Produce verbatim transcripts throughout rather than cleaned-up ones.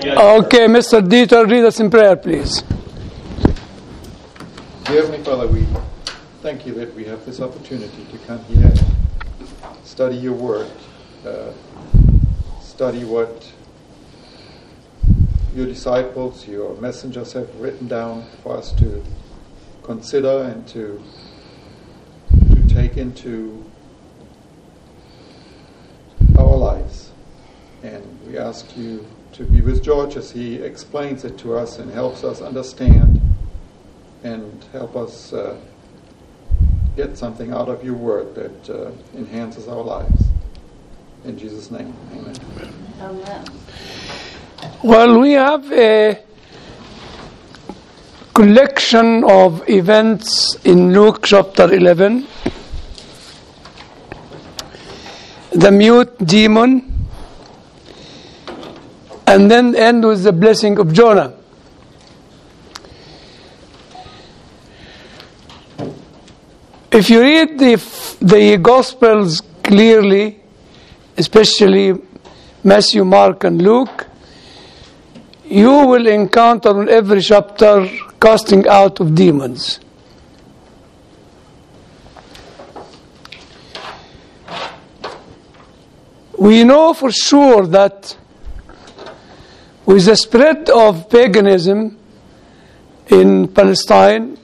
Okay, Mister Dieter, read us in prayer, please. Dear Heavenly Father, we thank you that we have this opportunity to come here and study your word, uh, study what your disciples, your messengers have written down for us to consider and to, to take into our lives. And we ask you to be with George as he explains it to us and helps us understand and help us uh, get something out of your word that uh, enhances our lives. In Jesus' name, amen. Amen. Well, we have a collection of events in Luke chapter eleven. The mute demon, and then end with the blessing of Jonah. If you read the the Gospels clearly, especially Matthew, Mark, and Luke, you will encounter in every chapter casting out of demons. We know for sure that with the spread of paganism in Palestine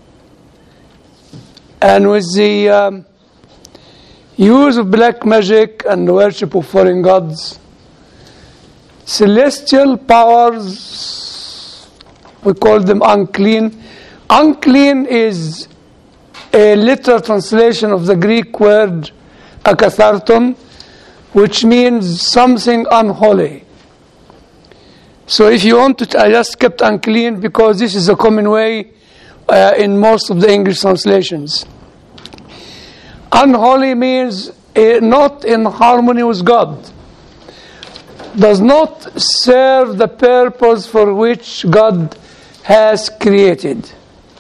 and with the um, use of black magic and the worship of foreign gods, celestial powers, we call them unclean. Unclean is a literal translation of the Greek word akatharton, which means something unholy. So if you want to, I just kept unclean because this is a common way uh, in most of the English translations. Unholy means uh, not in harmony with God. Does not serve the purpose for which God has created.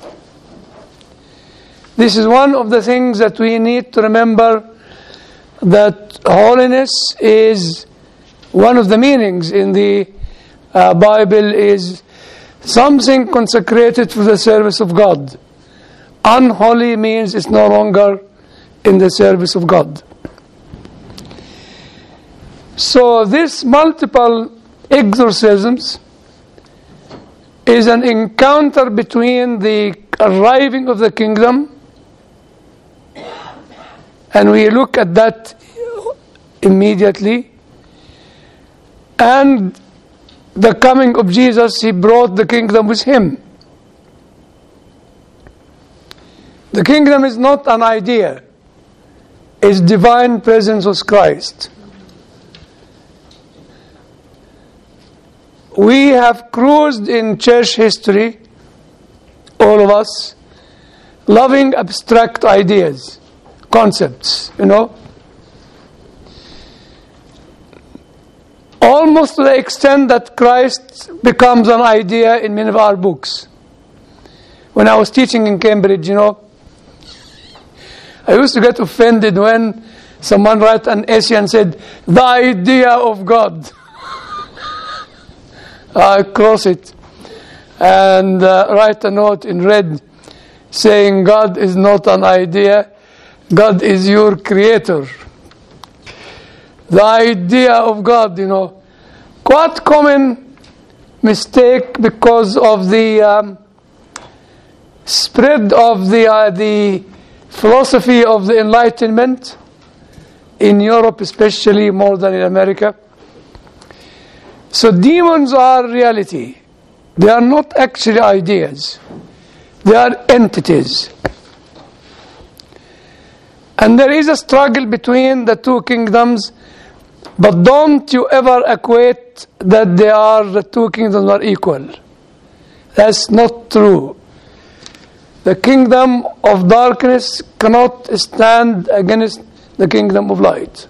This is one of the things that we need to remember, that holiness is one of the meanings in the uh, Bible is something consecrated for the service of God. Unholy means it's no longer in the service of God. So this multiple exorcisms is an encounter between the arriving of the kingdom, and we look at that immediately, and the coming of Jesus. He brought the kingdom with him. The kingdom is not an idea. It's divine presence with Christ. We have cruised in church history, all of us, loving abstract ideas, concepts, you know. Almost to the extent that Christ becomes an idea in many of our books. When I was teaching in Cambridge, you know, I used to get offended when someone wrote an essay and said, "The idea of God." I cross it and uh, write a note in red saying, "God is not an idea, God is your creator." The idea of God, you know, quite common mistake because of the um, spread of the uh, the philosophy of the Enlightenment in Europe, especially more than in America. So demons are reality. They are not actually ideas. They are entities. And there is a struggle between the two kingdoms, but don't you ever equate that they are the two kingdoms are equal. That's not true. The kingdom of darkness cannot stand against the kingdom of light.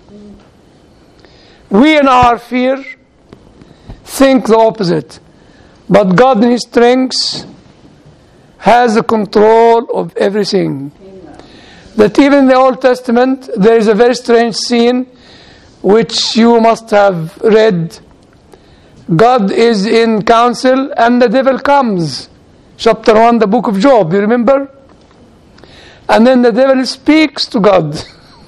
We in our fear think the opposite, but God in His strength has the control of everything. Amen. That even in the Old Testament there is a very strange scene which you must have read, God is in council and the devil comes. Chapter one, the book of Job, you remember? And then the devil speaks to God.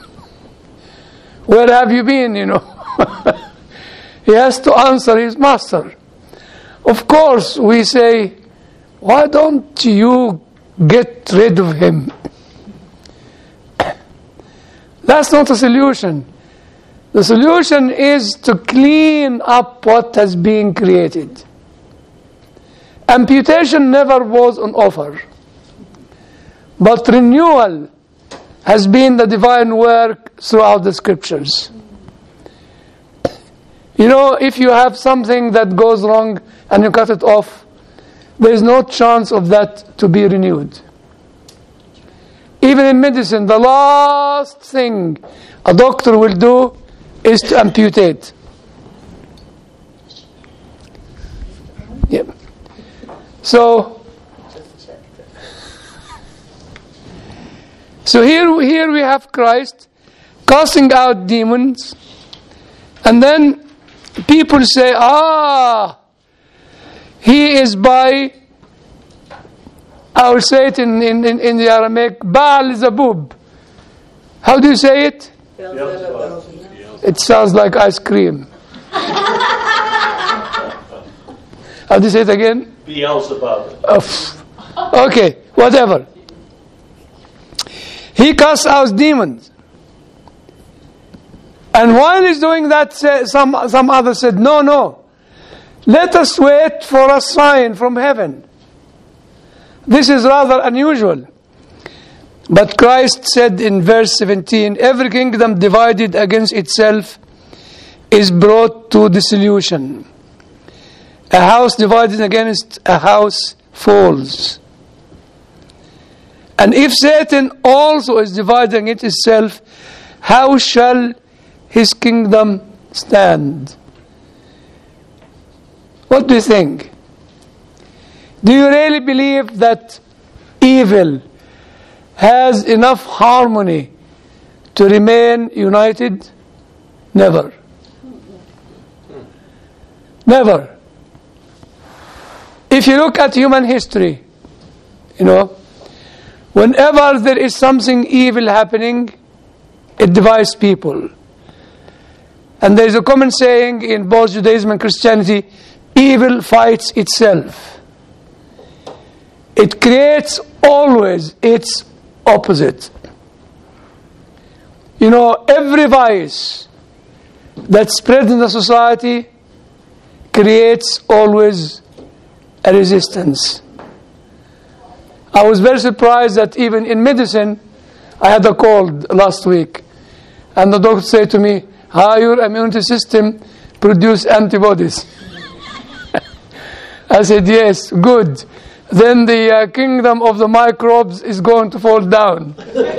Where have you been, you know? He has to answer his master. Of course, we say, why don't you get rid of him? That's not a solution. The solution is to clean up what has been created. Amputation never was on offer. But renewal has been the divine work throughout the scriptures. You know, if you have something that goes wrong and you cut it off, there is no chance of that to be renewed. Even in medicine, the last thing a doctor will do is to amputate. Yeah. So, so here, here we have Christ casting out demons, and then people say, ah, he is by, I will say it in, in, in, in the Aramaic, Baal Zebub. How do you say it? It sounds like ice cream. How do you say it again? Beelzebub. Oh, okay, whatever. He casts out demons. And while he's doing that, some, some others said, no, no. Let us wait for a sign from heaven. This is rather unusual. But Christ said in verse seventeen, every kingdom divided against itself is brought to dissolution. A house divided against a house falls. And if Satan also is dividing it itself, how shall his kingdom stand? What do you think? Do you really believe that evil has enough harmony to remain united? Never. Never. If you look at human history, you know, whenever there is something evil happening, it divides people. And there is a common saying in both Judaism and Christianity, evil fights itself. It creates always its opposite. You know, every vice that spreads in the society creates always a resistance. I was very surprised that even in medicine, I had a cold last week, and the doctor said to me, how your immune system produce antibodies? I said, yes, good. Then the uh, kingdom of the microbes is going to fall down.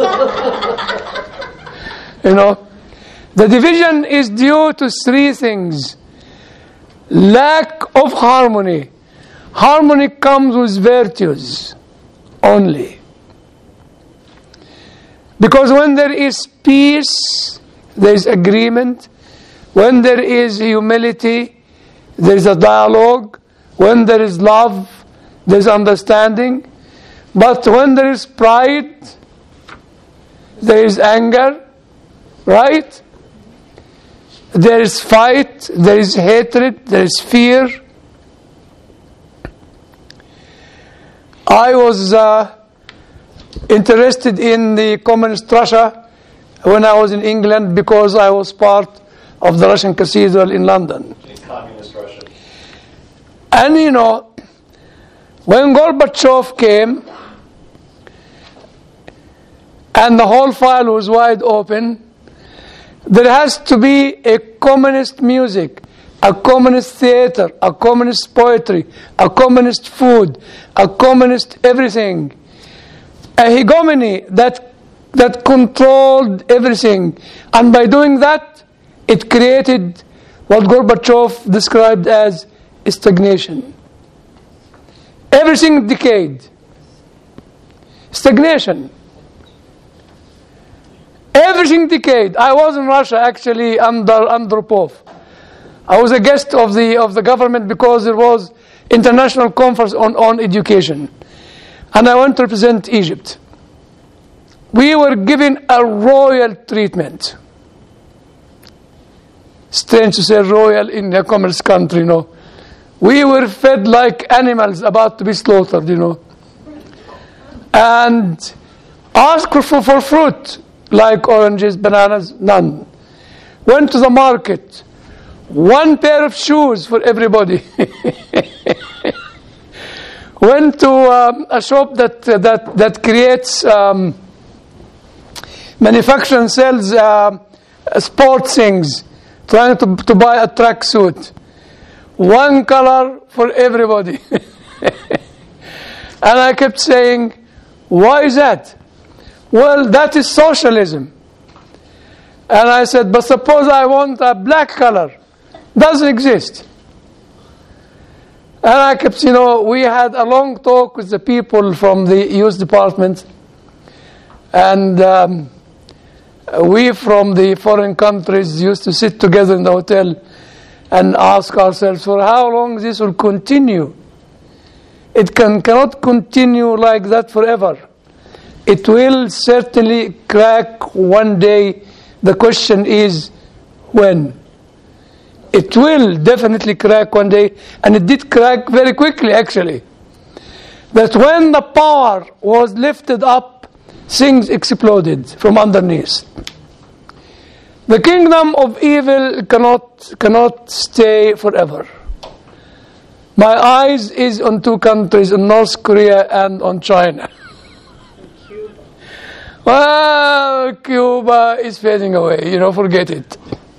You know, the division is due to three things. Lack of harmony. Harmony comes with virtues only. Because when there is peace, there is agreement. When there is humility, there is a dialogue. When there is love, there is understanding. But when there is pride, there is anger, right? There is fight, there is hatred, there is fear. I was uh, interested in the communist Russia when I was in England because I was part of the Russian cathedral in London. In communist Russia. And you know, when Gorbachev came and the whole file was wide open, there has to be a communist music, a communist theater, a communist poetry, a communist food, a communist everything. A hegemony that that controlled everything. And by doing that, it created what Gorbachev described as stagnation. Everything decayed. Stagnation. Everything decayed. I was in Russia actually under Andropov. I was a guest of the of the government because there was international conference on, on education. And I went to represent Egypt. We were given a royal treatment. Strange to say royal in a commerce country, you know. We were fed like animals about to be slaughtered, you know. And asked for, for fruit, like oranges, bananas, none. Went to the market, one pair of shoes for everybody. Went to um, a shop that uh, that that creates, um, manufactures and sells uh, sports things, trying to to buy a tracksuit. One color for everybody. And I kept saying, why is that? Well, that is socialism. And I said, but suppose I want a black color. Doesn't exist. And I kept, you know, we had a long talk with the people from the youth department. And um, we from the foreign countries used to sit together in the hotel and ask ourselves for how long this will continue. It can, cannot continue like that forever. It will certainly crack one day. The question is, when? It will definitely crack one day, and it did crack very quickly, actually. That when the power was lifted up, things exploded from underneath. The kingdom of evil cannot cannot stay forever. My eyes is on two countries, on North Korea and on China. Well, Cuba is fading away, you know, forget it.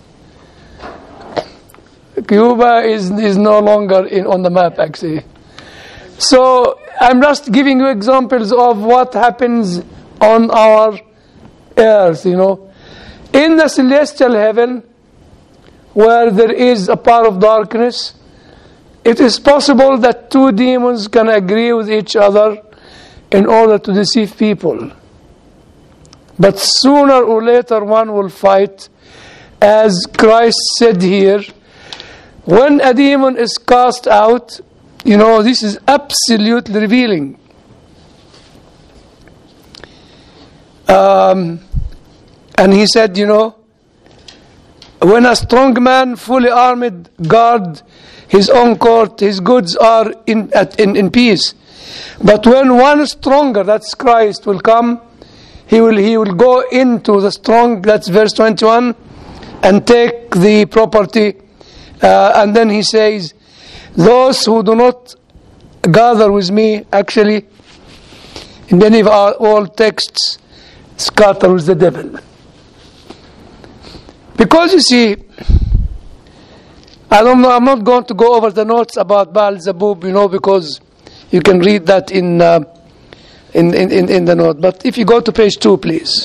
Cuba is, is no longer in, on the map, actually. So I'm just giving you examples of what happens on our earth, you know. In the celestial heaven, where there is a power of darkness, it is possible that two demons can agree with each other in order to deceive people. But sooner or later one will fight. As Christ said here, when a demon is cast out, you know, this is absolutely revealing. Um, and he said, you know, when a strong man, fully armed, guard his own court, his goods are in, at, in, in peace. But when one stronger, that's Christ, will come, he will he will go into the strong, that's verse twenty-one, and take the property. Uh, and then he says, those who do not gather with me, actually, in many of our old texts, scatter with the devil. Because you see, I don't know, I'm not going to go over the notes about Baal Zebub, you know, because you can read that in, uh, in, in, in, in the note. But if you go to page two, please.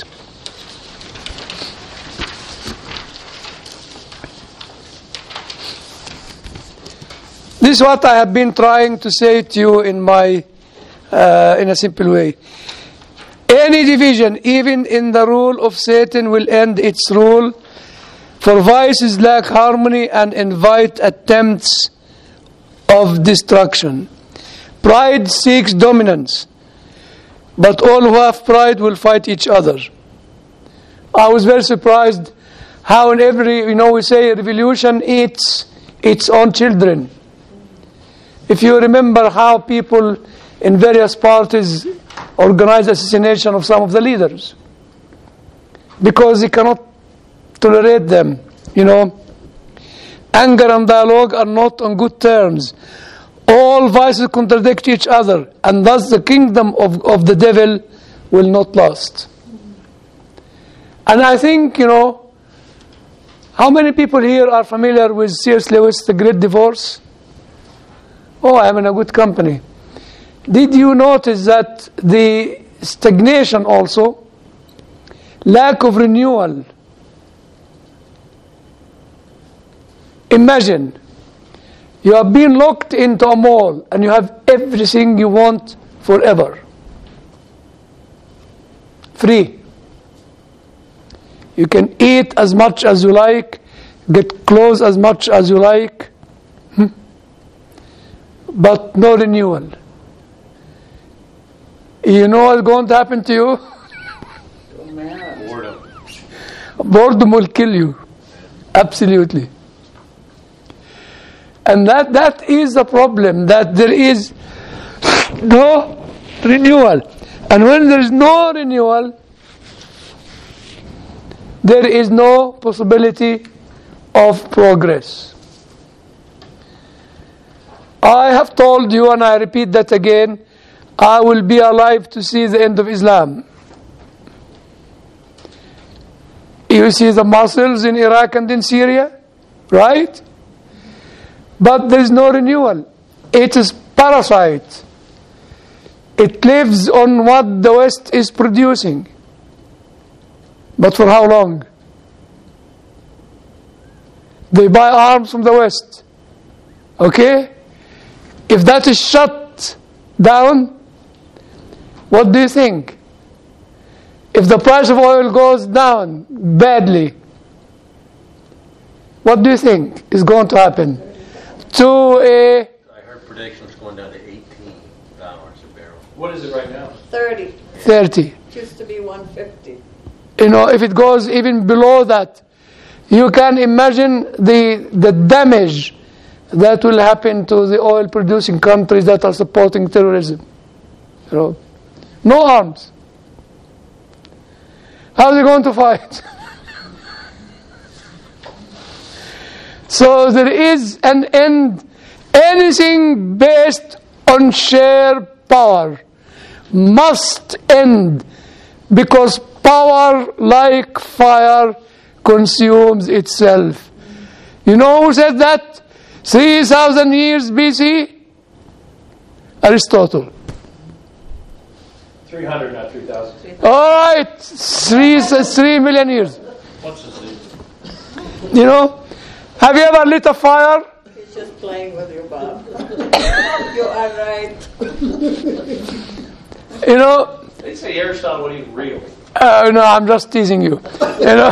This is what I have been trying to say to you in my, uh, in a simple way. Any division, even in the rule of Satan, will end its rule. For vices lack harmony and invite attempts of destruction. Pride seeks dominance, but all who have pride will fight each other. I was very surprised how in every, you know, we say revolution eats its own children. If you remember how people in various parties organize assassination of some of the leaders, because they cannot tolerate them, you know. Anger and dialogue are not on good terms. All vices contradict each other, and thus the kingdom of, of the devil will not last. And I think, you know, how many people here are familiar with C S Lewis, The Great Divorce? Oh, I'm in a good company. Did you notice that the stagnation also, lack of renewal? Imagine, you have been locked into a mall and you have everything you want forever. Free. You can eat as much as you like, get close as much as you like, hmm? but no renewal. You know what's going to happen to you? Boredom. Boredom will kill you. Absolutely. And that, that is the problem, that there is no renewal. And when there is no renewal, there is no possibility of progress. I have told you, and I repeat that again, I will be alive to see the end of Islam. You see the muscles in Iraq and in Syria, right? But there is no renewal. It is parasite. It lives on what the West is producing. But for how long? They buy arms from the West. Okay? If that is shut down, what do you think? If the price of oil goes down badly, what do you think is going to happen to a... I heard predictions going down to eighteen dollars a barrel. What is it right now? thirty. thirty. It used to be one fifty. You know, if it goes even below that, you can imagine the the damage that will happen to the oil-producing countries that are supporting terrorism. You know, no arms. How are they going to fight? So there is an end. Anything based on sheer power must end, because power, like fire, consumes itself. You know who said that? three thousand years B C? Aristotle. three hundred, not three thousand. All right, three, three million years. What's the season? You know, have you ever lit a fire? He's just playing with you, Bob. You are right. You know, They say Aristotle wasn't even real. uh, no, I'm just teasing you. You know,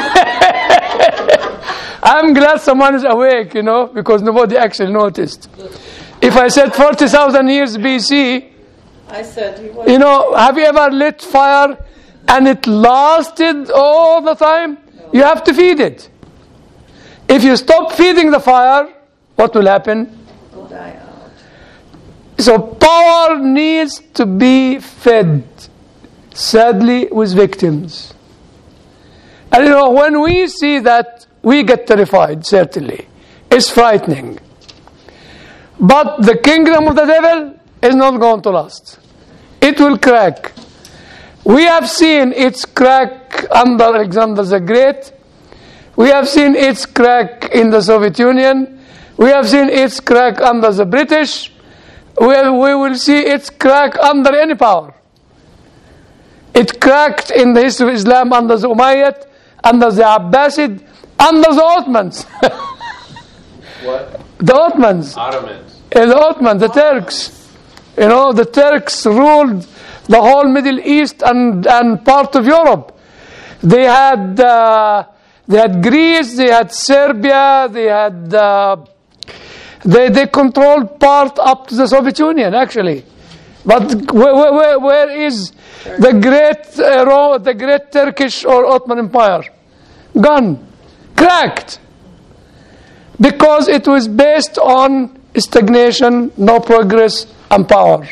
I'm glad someone is awake, you know, because nobody actually noticed. If I said forty thousand years B C, I said he was. you know, have you ever lit fire and it lasted all the time? You have to feed it. If you stop feeding the fire, what will happen? Will die out. So power needs to be fed, sadly, with victims. And you know, when we see that, we get terrified, certainly. It's frightening. But the kingdom of the devil is not going to last. It will crack. We have seen its crack under Alexander the Great. We have seen its crack in the Soviet Union. We have seen its crack under the British. We, we will see its crack under any power. It cracked in the history of Islam under the Umayyad, under the Abbasid, under the Ottomans. What? The Ottomans. Ottomans. Uh, the Ottomans, the Turks. You know, the Turks ruled the whole Middle East and, and part of Europe. They had uh, they had Greece, they had Serbia, they had uh, they they controlled part up to the Soviet Union, actually. But where, where, where is the great uh, Ro- the great Turkish or Ottoman Empire? Gone, cracked, because it was based on stagnation, no progress, and power.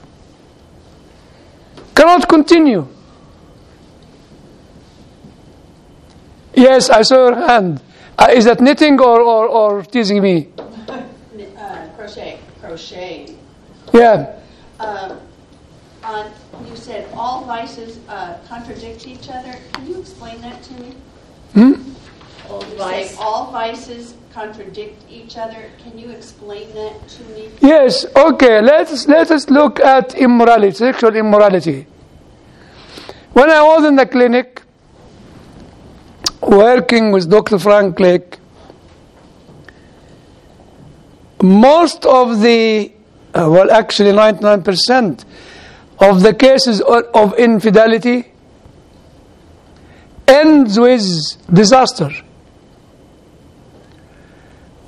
Cannot continue. Yes, I saw your hand. Uh, is that knitting or, or, or teasing me? Uh, crochet, crocheting. Yeah. Um, on, you said all vices uh, contradict each other. Can you explain that to me? Hmm? All You say vice. all vices contradict each other. Can you explain that to me? Yes, okay, let's, let us look at immorality, sexual immorality. When I was in the clinic, working with Doctor Frank Lake, most of the, uh, well actually ninety-nine percent of the cases of, of infidelity ends with disaster.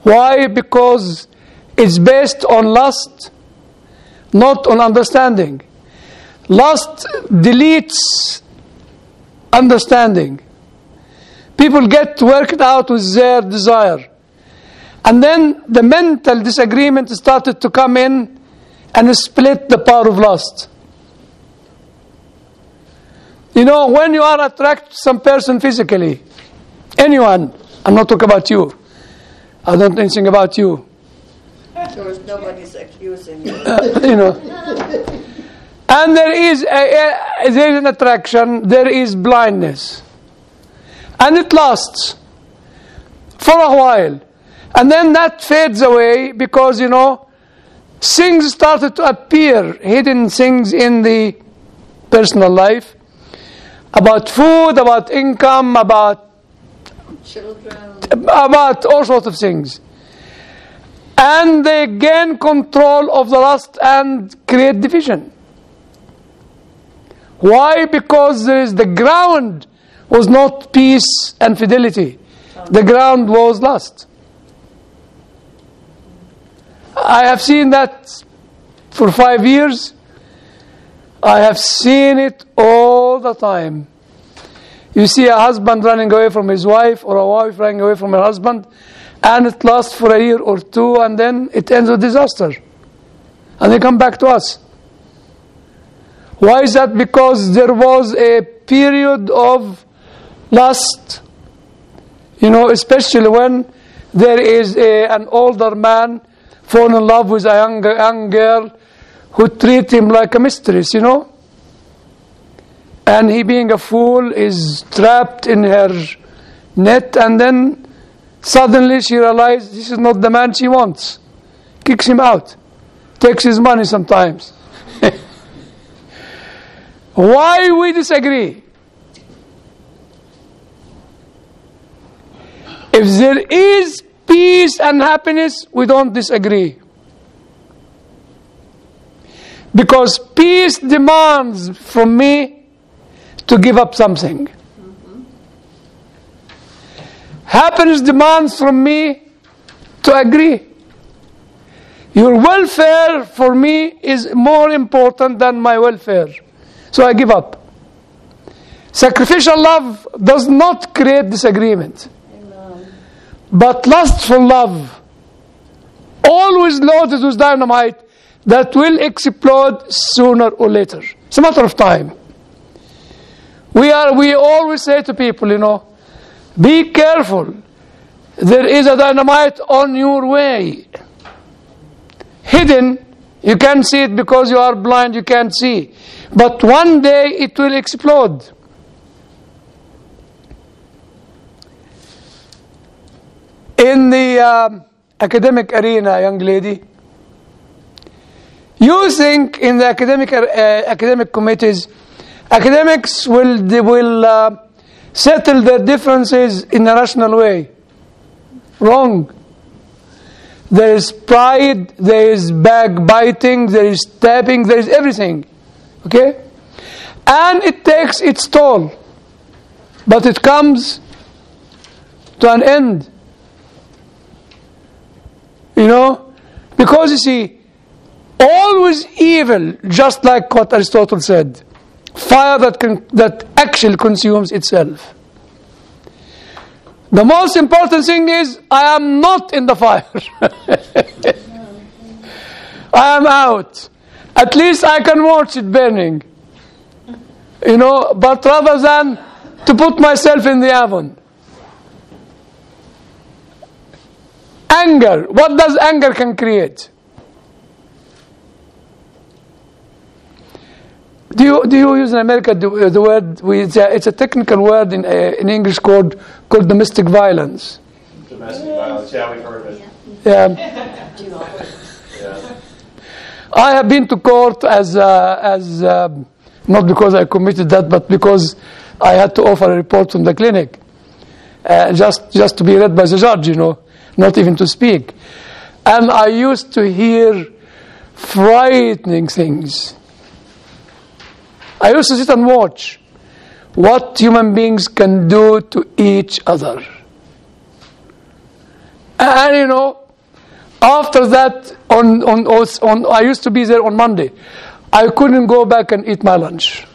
Why? Because it's based on lust, not on understanding. Lust deletes understanding. People get worked out with their desire. And then the mental disagreement started to come in and split the power of lust. You know, when you are attracted to some person physically, anyone, I'm not talking about you. I don't know anything about you. So nobody's accusing you. Uh, you know. And there is, a, a, there is an attraction, there is blindness. And it lasts for a while. And then that fades away because, you know, things started to appear, hidden things in the personal life, about food, about income, about Children. about all sorts of things. And they gain control of the lust and create division. Why? Because there is the ground was not peace and fidelity. The ground was lust. I have seen that for five years. I have seen it all the time. You see a husband running away from his wife, or a wife running away from her husband, and it lasts for a year or two, and then it ends with disaster. And they come back to us. Why is that? Because there was a period of lust, you know, especially when there is a, an older man fall in love with a young, young girl who treat him like a mistress, you know. And he, being a fool, is trapped in her net, and then suddenly she realizes this is not the man she wants. Kicks him out. Takes his money sometimes. Why we disagree? If there is peace and happiness, we don't disagree. Because peace demands from me to give up something. Mm-hmm. Happiness demands from me to agree. Your welfare for me is more important than my welfare. So I give up. Sacrificial love does not create disagreement. Amen. But lustful love, always loaded with dynamite, that will explode sooner or later. It's a matter of time. We are. We always say to people, you know, be careful. There is a dynamite on your way. Hidden, you can't see it because you are blind, you can't see. But one day it will explode. In the um, academic arena, young lady, you think in the academic uh, academic committees, academics will they will uh, settle their differences in a rational way. Wrong. There is pride, there is backbiting, there is stabbing, there is everything. Okay? And it takes its toll. But it comes to an end. You know? Because you see, always evil, just like what Aristotle said. Fire that can, that actually consumes itself. The most important thing is, I am not in the fire. I am out. At least I can watch it burning. You know, but rather than to put myself in the oven. Anger. What does anger can create? Do you do you use in America the, the word? We, it's, a, it's a technical word in uh, in English called called domestic violence. Domestic violence, yeah, we've heard of it. Yeah. Yeah. I have been to court as uh, as um, not because I committed that, but because I had to offer a report from the clinic, uh, just just to be read by the judge, you know, not even to speak. And I used to hear frightening things. I used to sit and watch what human beings can do to each other. And you know, after that, on, on, on, I used to be there on Monday. I couldn't go back and eat my lunch.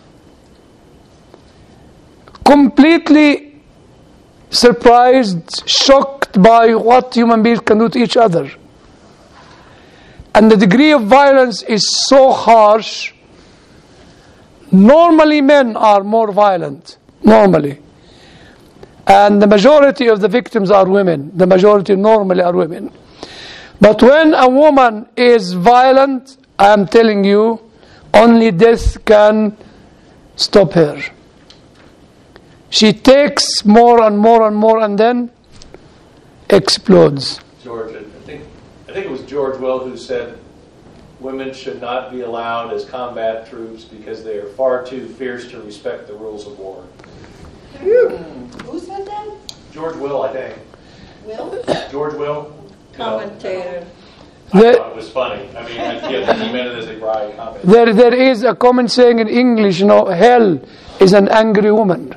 Completely surprised, shocked by what human beings can do to each other. And the degree of violence is so harsh. Normally men are more violent, normally. And the majority of the victims are women. The majority normally are women. But when a woman is violent, I am telling you, only death can stop her. She takes more and more and more and then explodes. George, I think, I think it was George Will who said women should not be allowed as combat troops because they are far too fierce to respect the rules of war. Who said that? George Will, I think. Will? George Will? Commentator. I The- thought it was funny. I mean, I yeah, he meant it as a dry comment. There, there is a common saying in English, you know, hell is an angry woman.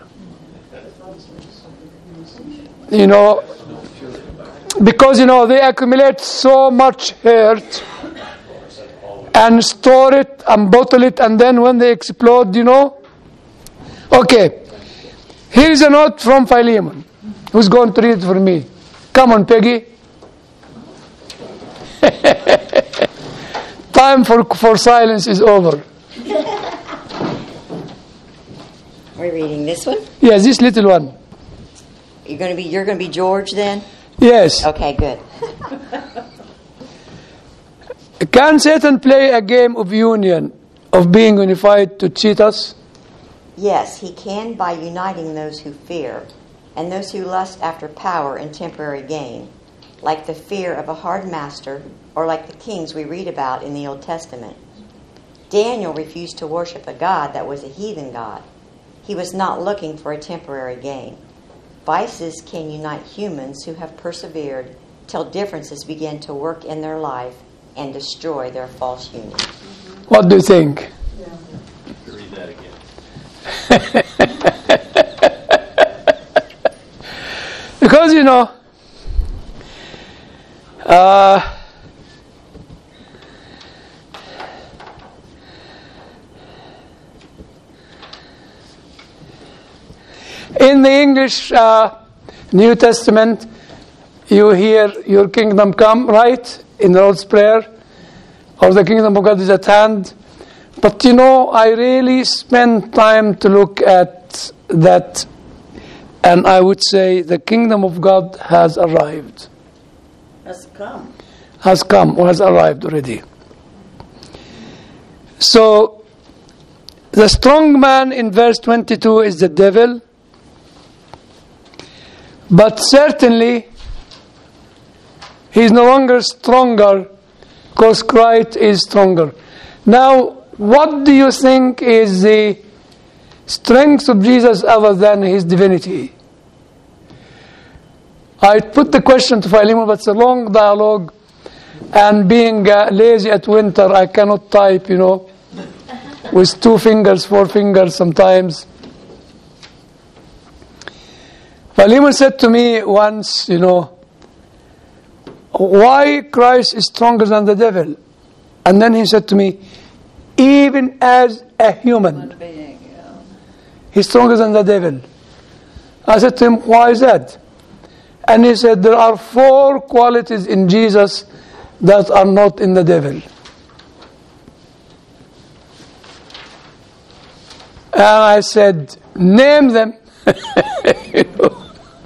You know, because, you know, they accumulate so much hurt and store it and bottle it, and then when they explode, you know. Okay, here's a note from Philemon. Who's going to read it for me? Come on, Peggy. Time for, for silence is over. Are we reading this one? Yes, this little one. You're going to be you're going to be George then? Yes. Okay, good. Can Satan play a game of union, of being unified to cheat us? Yes, he can by uniting those who fear and those who lust after power and temporary gain, like the fear of a hard master or like the kings we read about in the Old Testament. Daniel refused to worship a god that was a heathen god. He was not looking for a temporary gain. Vices can unite humans who have persevered till differences begin to work in their life and destroy their false union. What do you think? To read that again. Because, you know, uh, in the English uh, New Testament, you hear your kingdom come, right? In the Lord's Prayer, or the kingdom of God is at hand. But you know, I really spent time to look at that, and I would say the kingdom of God has arrived. Has come. Has come or has arrived already. So, the strong man in verse twenty-two is the devil, but certainly he is no longer stronger because Christ is stronger. Now, what do you think is the strength of Jesus other than his divinity? I put the question to Philemon, but it's a long dialogue, and being uh, lazy at winter, I cannot type, you know, with two fingers, four fingers sometimes. Philemon said to me once, you know, why Christ is stronger than the devil? And then he said to me, even as a human, Being, yeah. he's stronger than the devil. I said to him, why is that? And he said, there are four qualities in Jesus that are not in the devil. And I said, name them. You know.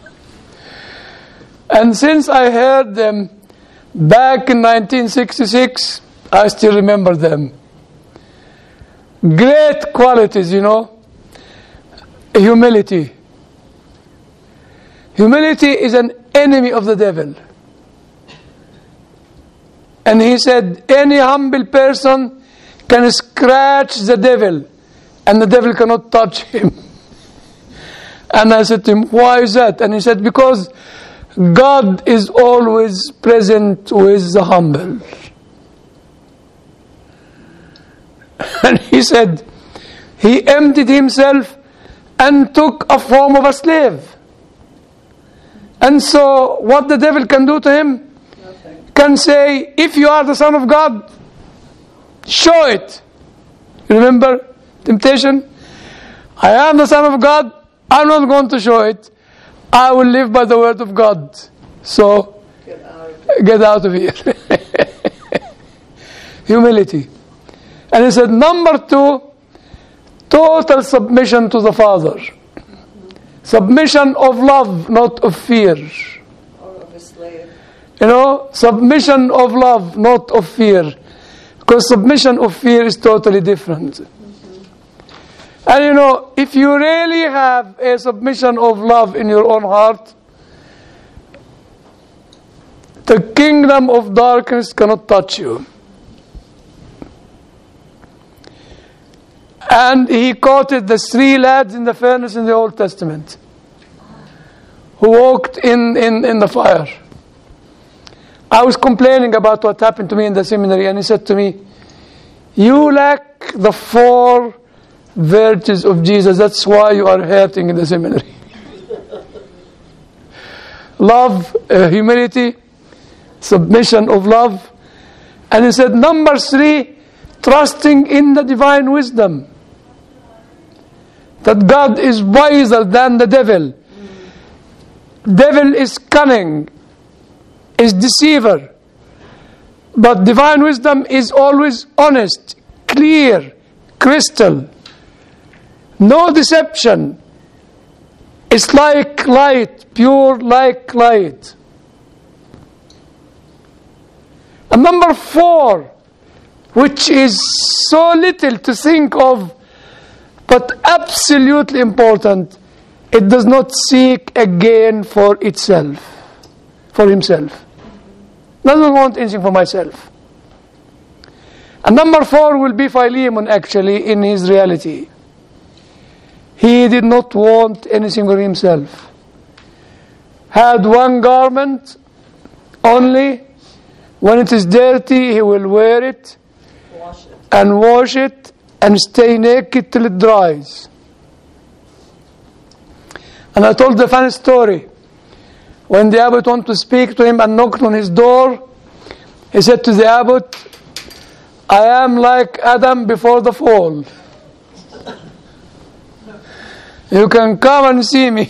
And since I heard them back in nineteen sixty-six, I still remember them. Great qualities, you know. Humility. Humility is an enemy of the devil. And he said, any humble person can scratch the devil, and the devil cannot touch him. And I said to him, why is that? And he said, because God is always present with the humble. And he said, he emptied himself and took a form of a slave. And so what the devil can do to him, Nothing. can say, if you are the Son of God, show it. You remember temptation? I am the Son of God. I'm not going to show it. I will live by the word of God. So Get out of it. get out of here. Humility. And he said, number two, total submission to the Father. Submission of love, not of fear. Or of a slave. You know, submission of love, not of fear. Because submission of fear is totally different. Mm-hmm. And you know, if you really have a submission of love in your own heart, the kingdom of darkness cannot touch you. And he quoted the three lads in the furnace in the Old Testament who walked in, in, in the fire. I was complaining about what happened to me in the seminary, and he said to me, you lack the four virtues of Jesus. That's why you are hurting in the seminary. Love, uh, humility, submission of love. And he said, number three, trusting in the divine wisdom. That God is wiser than the devil. Devil is cunning, is deceiver. But divine wisdom is always honest, clear, crystal. No deception. It's like light, pure like light. And number four, which is so little to think of, but absolutely important, it does not seek a gain for itself, for himself. Doesn't want anything for myself. And number four will be Philemon, actually, in his reality. He did not want anything for himself. Had one garment only. When it is dirty, he will wear it Wash it. and wash it and stay naked till it dries. And I told the funny story. When the abbot wanted to speak to him and knocked on his door, he said to the abbot, I am like Adam before the fall. You can come and see me.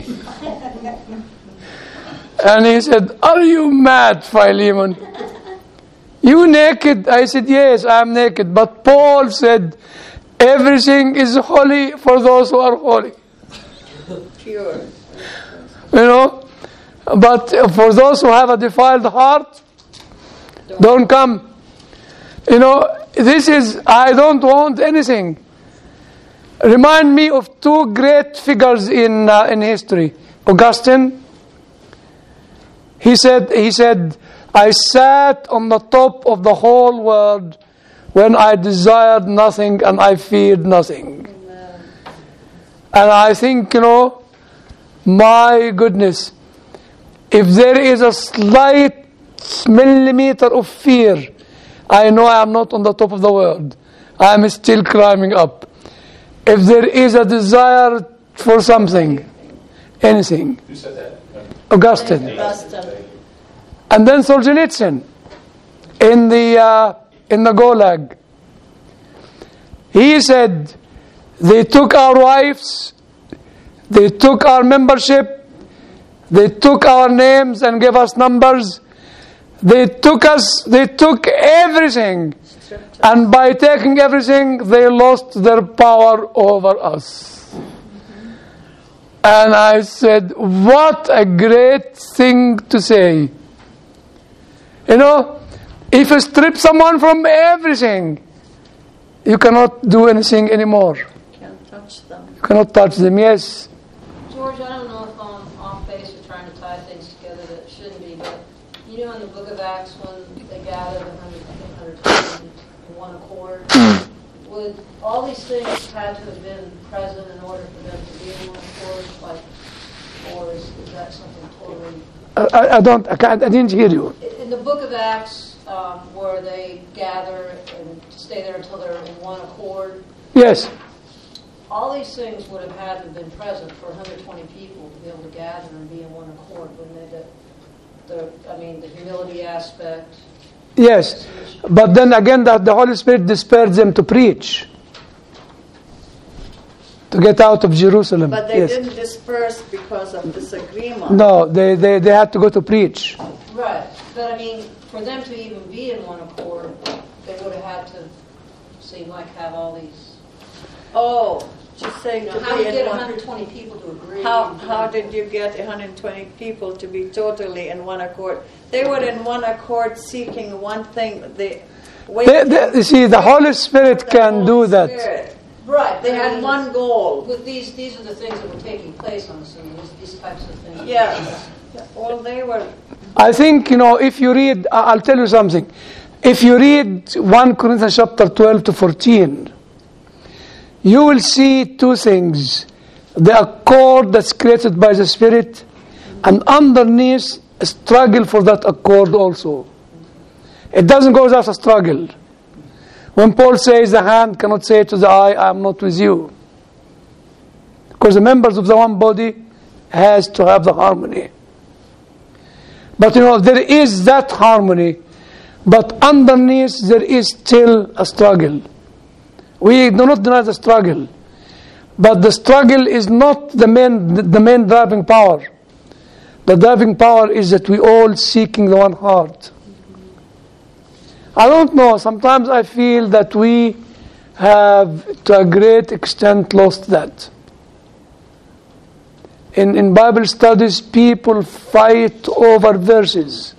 And he said, are you mad, Philemon? You naked? I said, yes, I am naked. But Paul said, everything is holy for those who are holy. Pure. You know? But for those who have a defiled heart, don't come. You know, this is, I don't want anything. Remind me of two great figures in uh, in history. Augustine. He said, he said, I sat on the top of the whole world when I desired nothing and I feared nothing. Amen. And I think, you know, my goodness, if there is a slight millimeter of fear, I know I am not on the top of the world. I am still climbing up. If there is a desire for something, anything. Who said that? Augustine. Augustine. And then Solzhenitsyn in the uh, in the Gulag. He said, they took our wives, they took our membership, they took our names and gave us numbers. They took us, they took everything. And by taking everything, they lost their power over us. And I said, what a great thing to say. You know, if you strip someone from everything, you cannot do anything anymore. Can't touch them. You cannot touch them, yes. George, I don't know if I'm off base or trying to tie things together that shouldn't be, but you know in the book of Acts when they gathered one hundred, I think one hundred thousand in one accord, would all these things had to have been present in order for them to be in one accord, like, or is, is that something totally... I, I don't, I, can't, I didn't hear you. In the book of Acts, um, where they gather and stay there until they're in one accord, Yes. all these things would have had to have been present for one hundred twenty people to be able to gather and be in one accord, wouldn't they? The, the, I mean, the humility aspect. Yes, but then again, that the Holy Spirit dispersed them to preach, to get out of Jerusalem. But they yes. didn't disperse because of disagreement. No, they, they, they had to go to preach. Right, but I mean, for them to even be in one accord, they would have had to seem like have all these. Oh, she's saying You know, to how do be you get in one. one hundred twenty people to agree? How and- how did you get one hundred twenty people to be totally in one accord? They were in one accord, seeking one thing. They, They, they, you see, the Holy Spirit can do that. Spirit. Right, They had one goal. With these, these are the things that were taking place, I'm assuming, these, these types of things. Yes. Well, they were. I think, you know, if you read, I- I'll tell you something. If you read First Corinthians chapter twelve to fourteen, you will see two things. The accord that's created by the Spirit, and underneath a struggle for that accord also. It doesn't go without a struggle. When Paul says the hand cannot say to the eye, I am not with you. Because the members of the one body has to have the harmony. But you know, there is that harmony, but underneath there is still a struggle. We do not deny the struggle, but the struggle is not the main, the main driving power. The driving power is that we all seeking the one heart. I don't know, sometimes I feel that we have to a great extent lost that. In, in Bible studies, people fight over verses.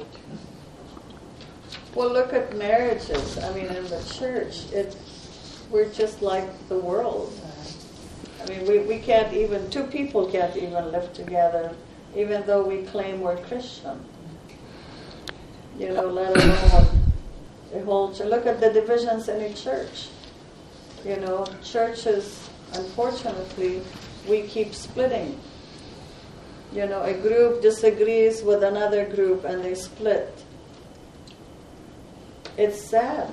Well, look at marriages. I mean, in the church, it we're just like the world. I mean, we, we can't even, two people can't even live together, even though we claim we're Christian. You know, let alone the whole church. Look at the divisions in a church. You know, churches, unfortunately, we keep splitting. You know, a group disagrees with another group and they split. It's sad.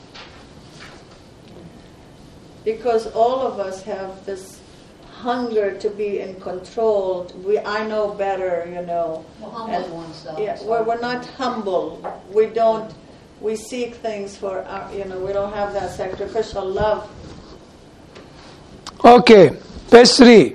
Because all of us have this hunger to be in control. We, I know better, you know. Well, humbling oneself. Yeah, we're, we're not humble. We don't, we seek things for, our, you know, we don't have that sacrificial love. Okay, verse three.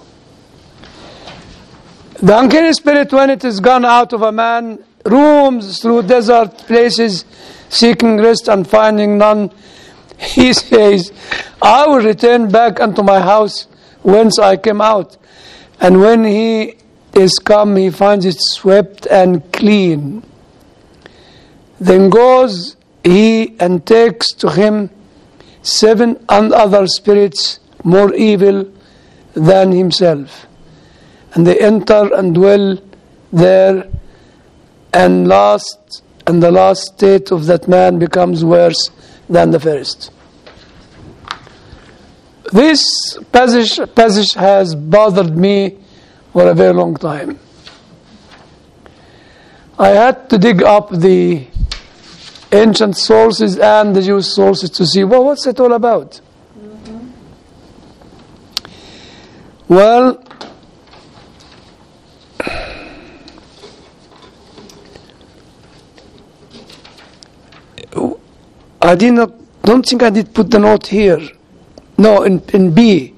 The unclean spirit, when it is gone out of a man, roams through desert places, seeking rest and finding none. He says, I will return back unto my house whence I came out. And when he is come, he finds it swept and clean. Then goes he and takes to him seven and other spirits more evil than himself. And they enter and dwell there, and last and the last state of that man becomes worse than the first. This passage, passage has bothered me for a very long time. I had to dig up the ancient sources and the Jewish sources to see, well, what's it all about? Mm-hmm. Well, I did not, don't think I did put the note here. No, in, in B.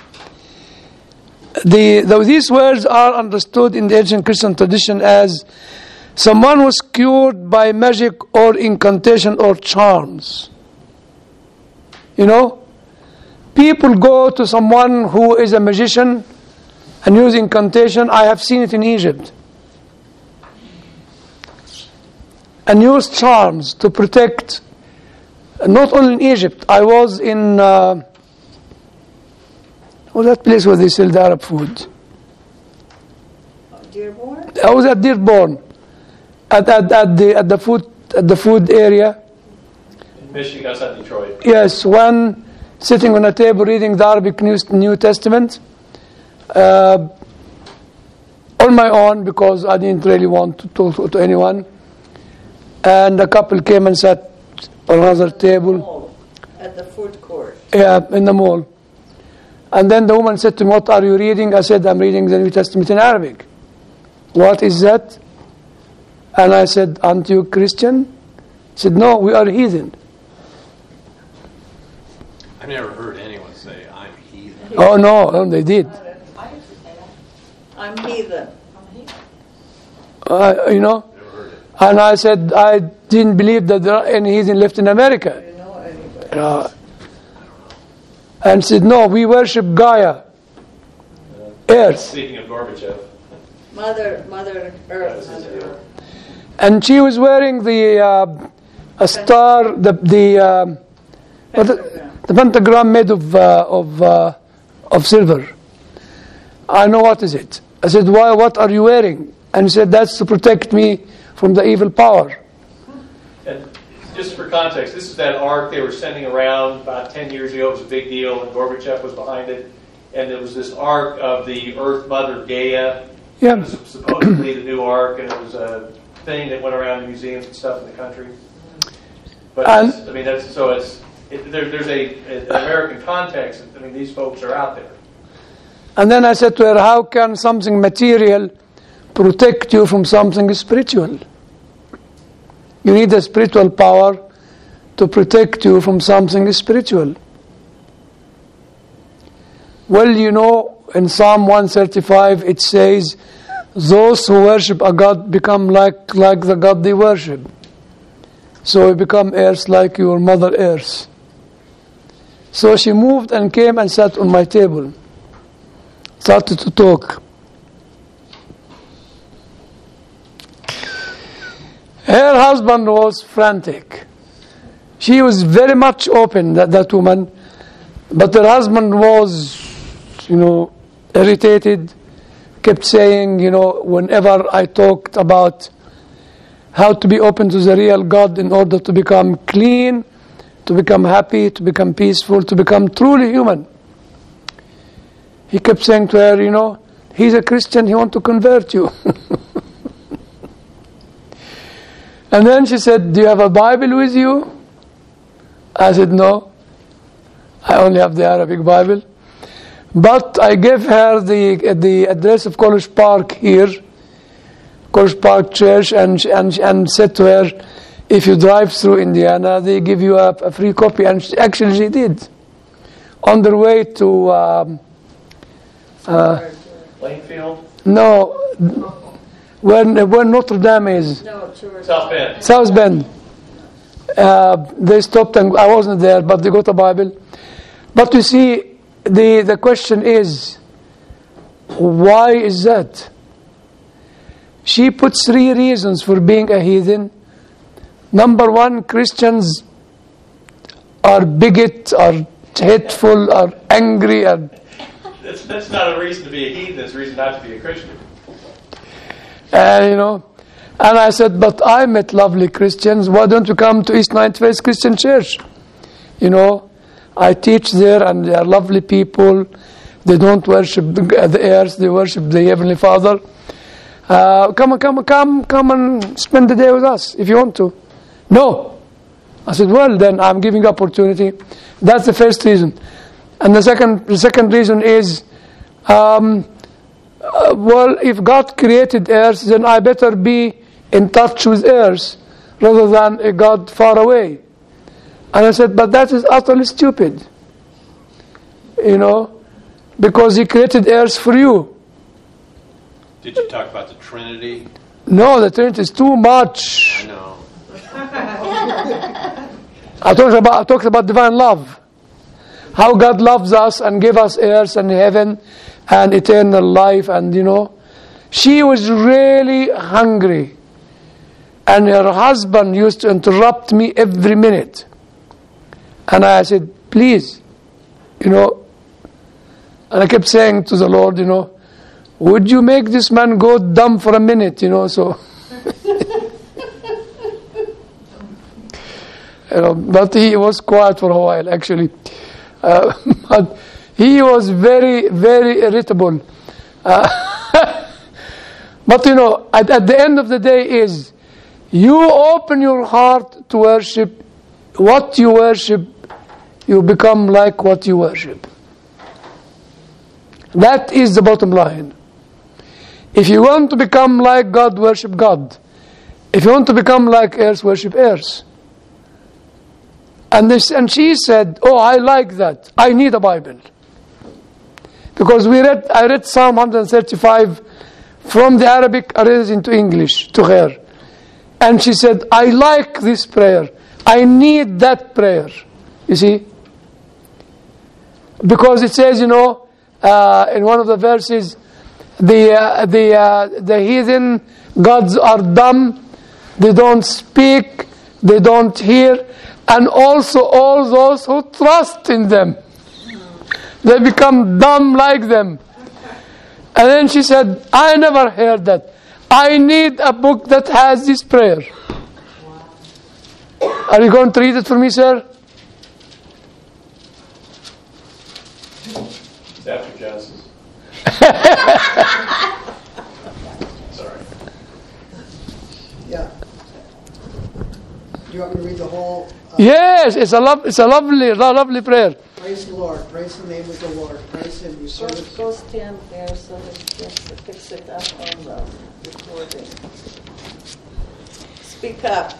The, the, these words are understood in the ancient Christian tradition as someone was cured by magic or incantation or charms. You know, people go to someone who is a magician and use incantation. I have seen it in Egypt. And use charms to protect. Not only in Egypt, I was in uh, oh, that place where they sell the Arab food. Dearborn? I was at Dearborn, at, at, at the at the food at the food area. In Michigan, outside Detroit. Yes, one sitting on a table reading the Arabic New, New Testament uh, on my own because I didn't really want to talk to, to anyone. And a couple came and sat on another table. At the food court. Yeah, in the mall. And then the woman said to me, what are you reading? I said, I'm reading the New Testament in Arabic. What is that? And I said, aren't you Christian? She said, no, we are heathen. I've never heard anyone say, I'm heathen. Oh, no, no, they did. I'm heathen. Uh, you know? Never heard it. And I said, I didn't believe that there are any heathen left in America. You know anybody? Uh, and said, no, we worship Gaia, Earth. Speaking of Gorbachev, Mother, Mother that was his Earth. hero. And she was wearing the uh, a star, the the, um, what the the pentagram made of uh, of uh, of silver. I know what is it. I said, why? What are you wearing? And he said, that's to protect me from the evil power. And just for context, this is that ark they were sending around about ten years ago. It was a big deal, and Gorbachev was behind it. And it was this ark of the Earth Mother Gaia. Yeah. It was supposedly the new ark, and it was a thing that went around to museums and stuff in the country. But And- it's- I mean, that's so it's it, there, there's a an American context. I mean, these folks are out there. And then I said to her, how can something material protect you from something spiritual? You need a spiritual power to protect you from something spiritual. Well, you know, in Psalm one thirty-five it says, those who worship a God become like, like the God they worship. So you become heirs like your mother heirs. So she moved and came and sat on my table. Started to talk. Her husband was frantic. She was very much open, that, that woman, but her husband was, you know, irritated, kept saying, you know, whenever I talked about how to be open to the real God in order to become clean, to become happy, to become peaceful, to become truly human, he kept saying to her, you know, he's a Christian, he wants to convert you. And then she said, do you have a Bible with you? I said, no. I only have the Arabic Bible. But I gave her the the address of College Park here, College Park Church, and, and, and said to her, if you drive through Indiana, they give you a, a free copy. And she, actually she did. On their way to... Um, uh, Plainfield, no, where, where Notre Dame is. No, tourist. South Bend. South Bend. Uh, they stopped and I wasn't there, but they got a Bible. But you see, the the question is, why is that? She put three reasons for being a heathen. Number one, Christians are bigot, are hateful, are angry, are That's, that's not a reason to be a heathen. That's a reason not to be a Christian. And, you know, and I said, but I met lovely Christians. Why don't you come to East ninety-first Christian Church? You know, I teach there and they are lovely people. They don't worship the, the earth, they worship the Heavenly Father. Uh, come, come, come, come and spend the day with us if you want to. No. I said, well, then I'm giving opportunity. That's the first reason. And the second, the second reason is, um, uh, well, if God created earth, then I better be in touch with earth rather than a God far away. And I said, but that is utterly stupid. You know, because He created earth for you. Did you talk about the Trinity? No, the Trinity is too much. I know. I talked about, I talked about divine love. How God loves us and gave us earth and heaven and eternal life, and you know, she was really hungry, and her husband used to interrupt me every minute, and I said, please, you know, and I kept saying to the Lord, you know, would you make this man go dumb for a minute, you know, so you know, but he was quiet for a while actually. Uh, but he was very, very irritable. Uh, but you know, at, at the end of the day is, you open your heart to worship. What you worship, you become like what you worship. That is the bottom line. If you want to become like God, worship God. If you want to become like earth, worship earth. And this, and she said, "Oh, I like that. I need a Bible." Because we read, I read Psalm one thirty-five from the Arabic, I read it into English to her. And she said, "I like this prayer. I need that prayer." You see? Because it says, you know, uh, in one of the verses, the uh, the uh, the heathen gods are dumb, they don't speak, they don't hear, and also all those who trust in them, they become dumb like them. And then she said, "I never heard that. I need a book that has this prayer." Are you going to read it for me, sir? It's after Genesis. Sorry. Yeah. Do you want me to read the whole? Uh, Yes, it's a love, it's a lovely, lovely prayer. Praise the Lord. Praise the name of the Lord. Praise Him, you Go, servants. go stand there so that just to fix it up on the recording. Speak up.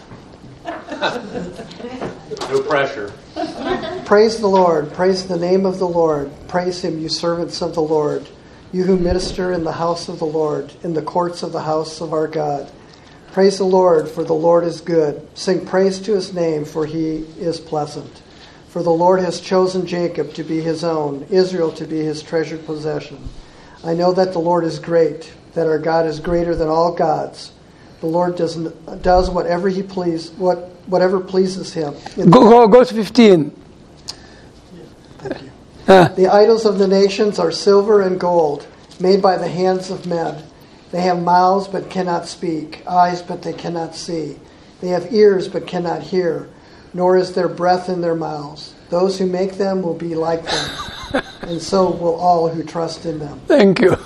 No pressure. Praise the Lord. Praise the name of the Lord. Praise Him, you servants of the Lord. You who minister in the house of the Lord, in the courts of the house of our God. Praise the Lord, for the Lord is good. Sing praise to His name, for He is pleasant. For the Lord has chosen Jacob to be His own, Israel to be His treasured possession. I know that the Lord is great, that our God is greater than all gods. The Lord does does whatever He please, what whatever pleases Him. Go, go, go to fifteen. Thank you. Ah. The idols of the nations are silver and gold, made by the hands of men. They have mouths but cannot speak, eyes but they cannot see. They have ears but cannot hear, nor is there breath in their mouths. Those who make them will be like them, and so will all who trust in them. Thank you.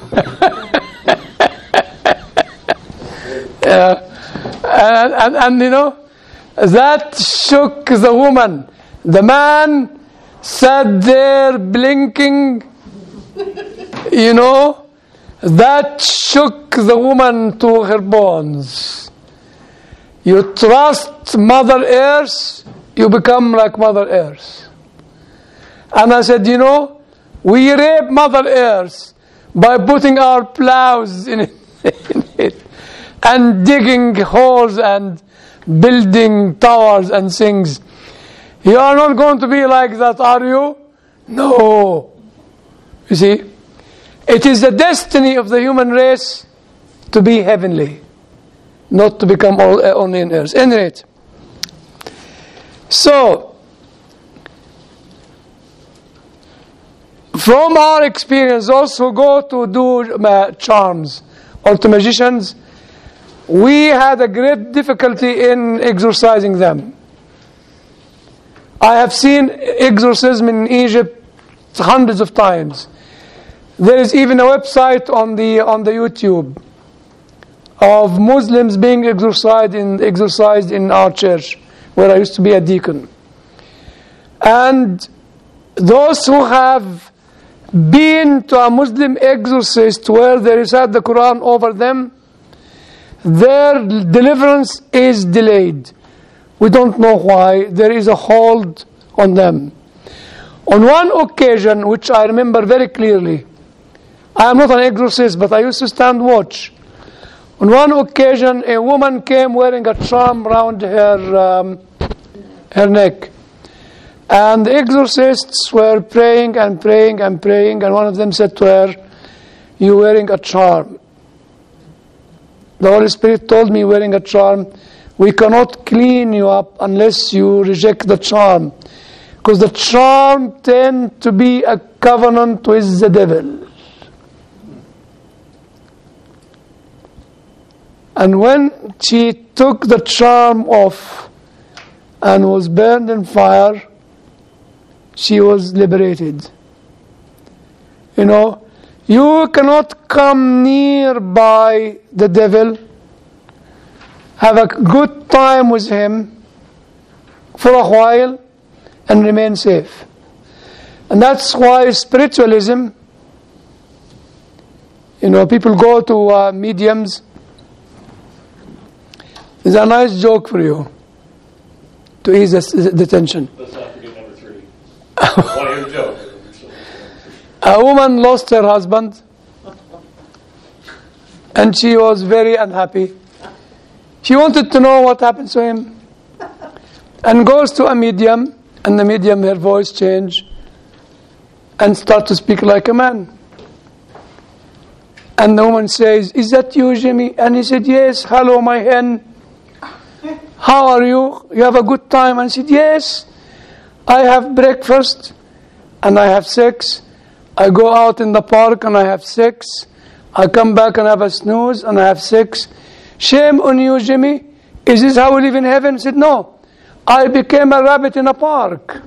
Yeah. And, and, and you know, that shook the woman. The man sat there blinking, you know, that shook the woman to her bones. You trust Mother Earth, you become like Mother Earth. And I said, you know, we rape Mother Earth by putting our plows in it, in it and digging holes and building towers and things. You are not going to be like that, are you? No. You see, it is the destiny of the human race to be heavenly, not to become all, uh, only in earth. Any rate, so from our experience, those who go to do uh, charms or to magicians, we had a great difficulty in exorcising them. I have seen exorcism in Egypt hundreds of times. There is even a website on the on the YouTube of Muslims being exorcised in exorcised in our church, where I used to be a deacon. And those who have been to a Muslim exorcist where they recite the Quran over them, their deliverance is delayed. We don't know why. There is a hold on them. On one occasion, which I remember very clearly, I am not an exorcist, but I used to stand watch. On one occasion, a woman came wearing a charm around her um, her neck. And the exorcists were praying and praying and praying, and one of them said to her, "You're wearing a charm." The Holy Spirit told me, wearing a charm, we cannot clean you up unless you reject the charm. Because the charm tends to be a covenant with the devil. And when she took the charm off and was burned in fire, she was liberated. You know, you cannot come nearby the devil, have a good time with him for a while, and remain safe. And that's why spiritualism You know, people go to uh, mediums. There's a nice joke for you to ease the, the tension. Let's not forget number three. I want to hear the joke. A woman lost her husband, and she was very unhappy. She wanted to know what happened to him, and goes to a medium, and the medium, her voice changed, and start to speak like a man. And the woman says, "Is that you, Jimmy?" And he said, "Yes. Hello, my hen. How are you? You have a good time?" And she said, "Yes. I have breakfast, and I have sex. I go out in the park and I have sex. I come back and have a snooze and I have sex. Shame on you, Jimmy. Is this how we live in heaven?" He said, "No. I became a rabbit in a park."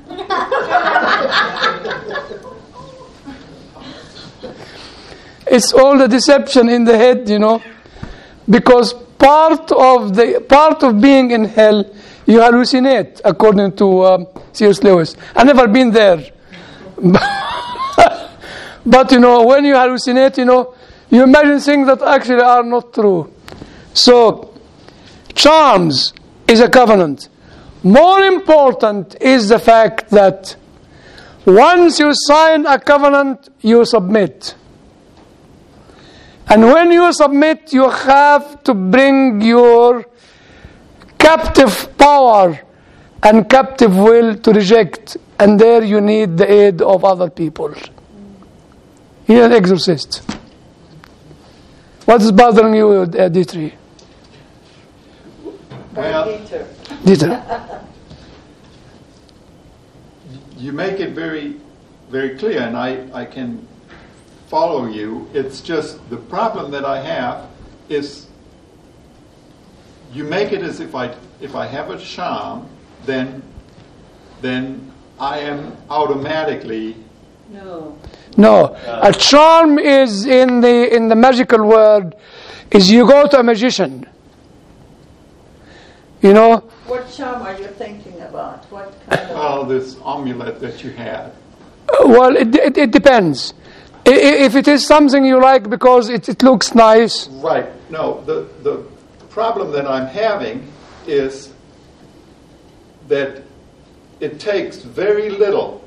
It's all the deception in the head, you know. Because part of the part of being in hell, you hallucinate, according to um, C S Lewis. I've never been there. But, you know, when you hallucinate, you know, you imagine things that actually are not true. So, charms is a covenant. More important is the fact that once you sign a covenant, you submit. And when you submit, you have to bring your captive power and captive will to reject. And there you need the aid of other people. You're an exorcist. What is bothering you, uh, Dietrich? Well, Dieter. Dieter. you make it very, very clear, and I, I can follow you. It's just the problem that I have is you make it as if I if I have a charm, then then I am automatically. No. No, a charm is in the in the magical word is you go to a magician. You know. What charm are you thinking about? What kind of? Well, this amulet that you had. Well, it it, it depends. I, if it is something you like because it it looks nice. Right. No, the the problem that I'm having is that it takes very little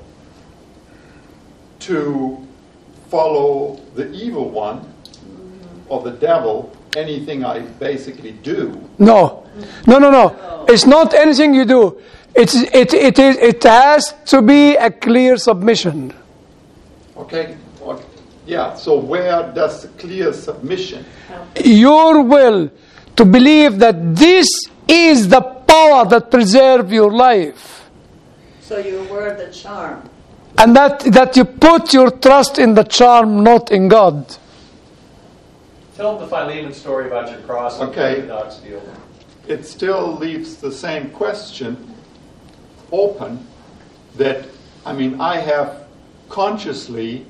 to follow the evil one or the devil, anything I basically do. No, no, no, no. It's not anything you do. It's it it is it has to be a clear submission. Okay? okay. Yeah, so where does the clear submission? Your will to believe that this is the power that preserves your life. So you wear the charm. And that, that you put your trust in the charm, not in God. Tell them the Philemon story about your cross and Okay. the Orthodox deal. It still leaves the same question open that, I mean, I have consciously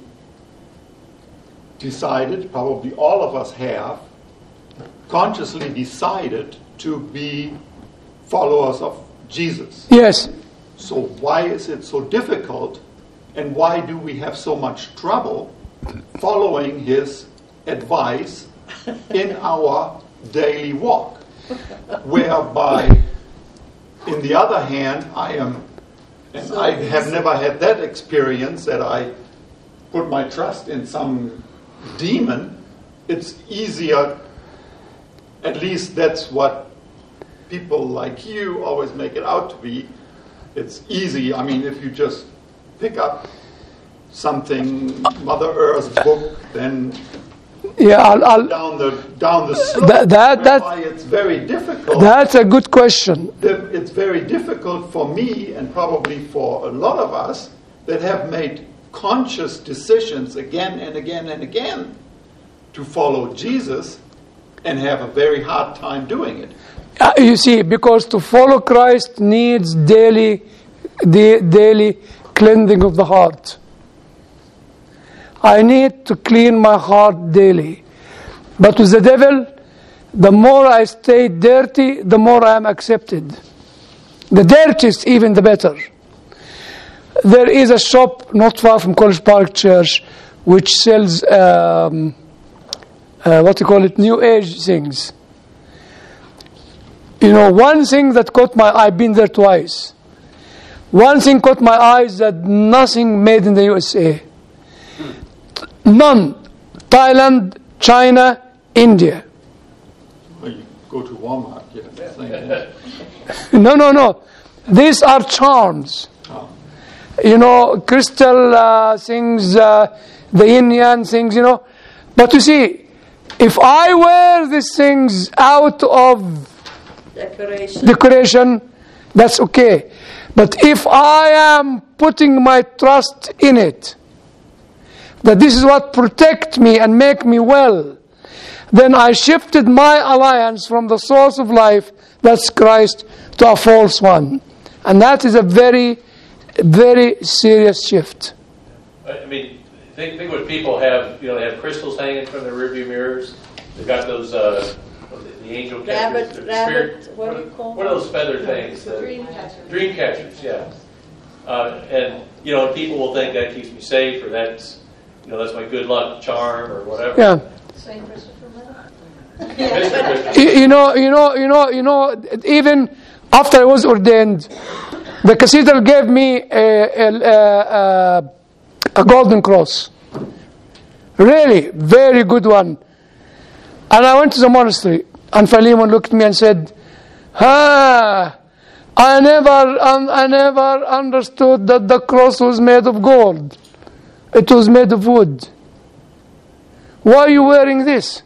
decided, probably all of us have, consciously decided to be followers of Jesus. Yes. So why is it so difficult, and why do we have so much trouble following his advice in our daily walk? Whereby, in the other hand, I am, and I have never had that experience that I put my trust in some demon. It's easier, at least that's what people like you always make it out to be. It's easy. I mean, if you just pick up something, Mother Earth's book, then Yeah, I'll, I'll, down the down the slope. That- that- that- whereby it's very difficult. that's a good question. It's very difficult for me, and probably for a lot of us that have made conscious decisions again and again and again to follow Jesus, and have a very hard time doing it. Uh, you see, because to follow Christ needs daily, da- daily cleansing of the heart. I need to clean my heart daily. But with the devil, the more I stay dirty, the more I am accepted. The dirtiest, even the better. There is a shop not far from College Park Church which sells um, uh, what you call it, New Age things. You know, one thing that caught my eye, I've been there twice. One thing caught my eyes that nothing made in the U S A. None. Thailand, China, India. Well, you go to Walmart, you have the same thing. No, no, no. These are charms. Oh. You know, crystal uh, things, uh, the yin yang things, you know. But you see, if I wear these things out of Decoration. decoration, that's okay. But if I am putting my trust in it, that this is what protect me and make me well, then I shifted my alliance from the source of life, that's Christ, to a false one. And that is a very, very serious shift. I mean, think, think what people have, you know, they have crystals hanging from their rearview mirrors. They've got those, uh, the angel Rabbit, catchers. the rabbit, spirit- what do you call What are those feather things? The- Dream catcher. Dream catchers, yeah. Uh, and, you know, people will think that keeps me safe, or that's, you know, that's my good luck charm, or whatever. Yeah. Saint Christopher Medal. Mister Christopher. You you know, you know, you know, you know. Even after I was ordained, the cathedral gave me a, a, a, a golden cross. Really, very good one. And I went to the monastery, and Philemon looked at me and said, "Ah, I never, um, I never understood that the cross was made of gold. It was made of wood. Why are you wearing this?"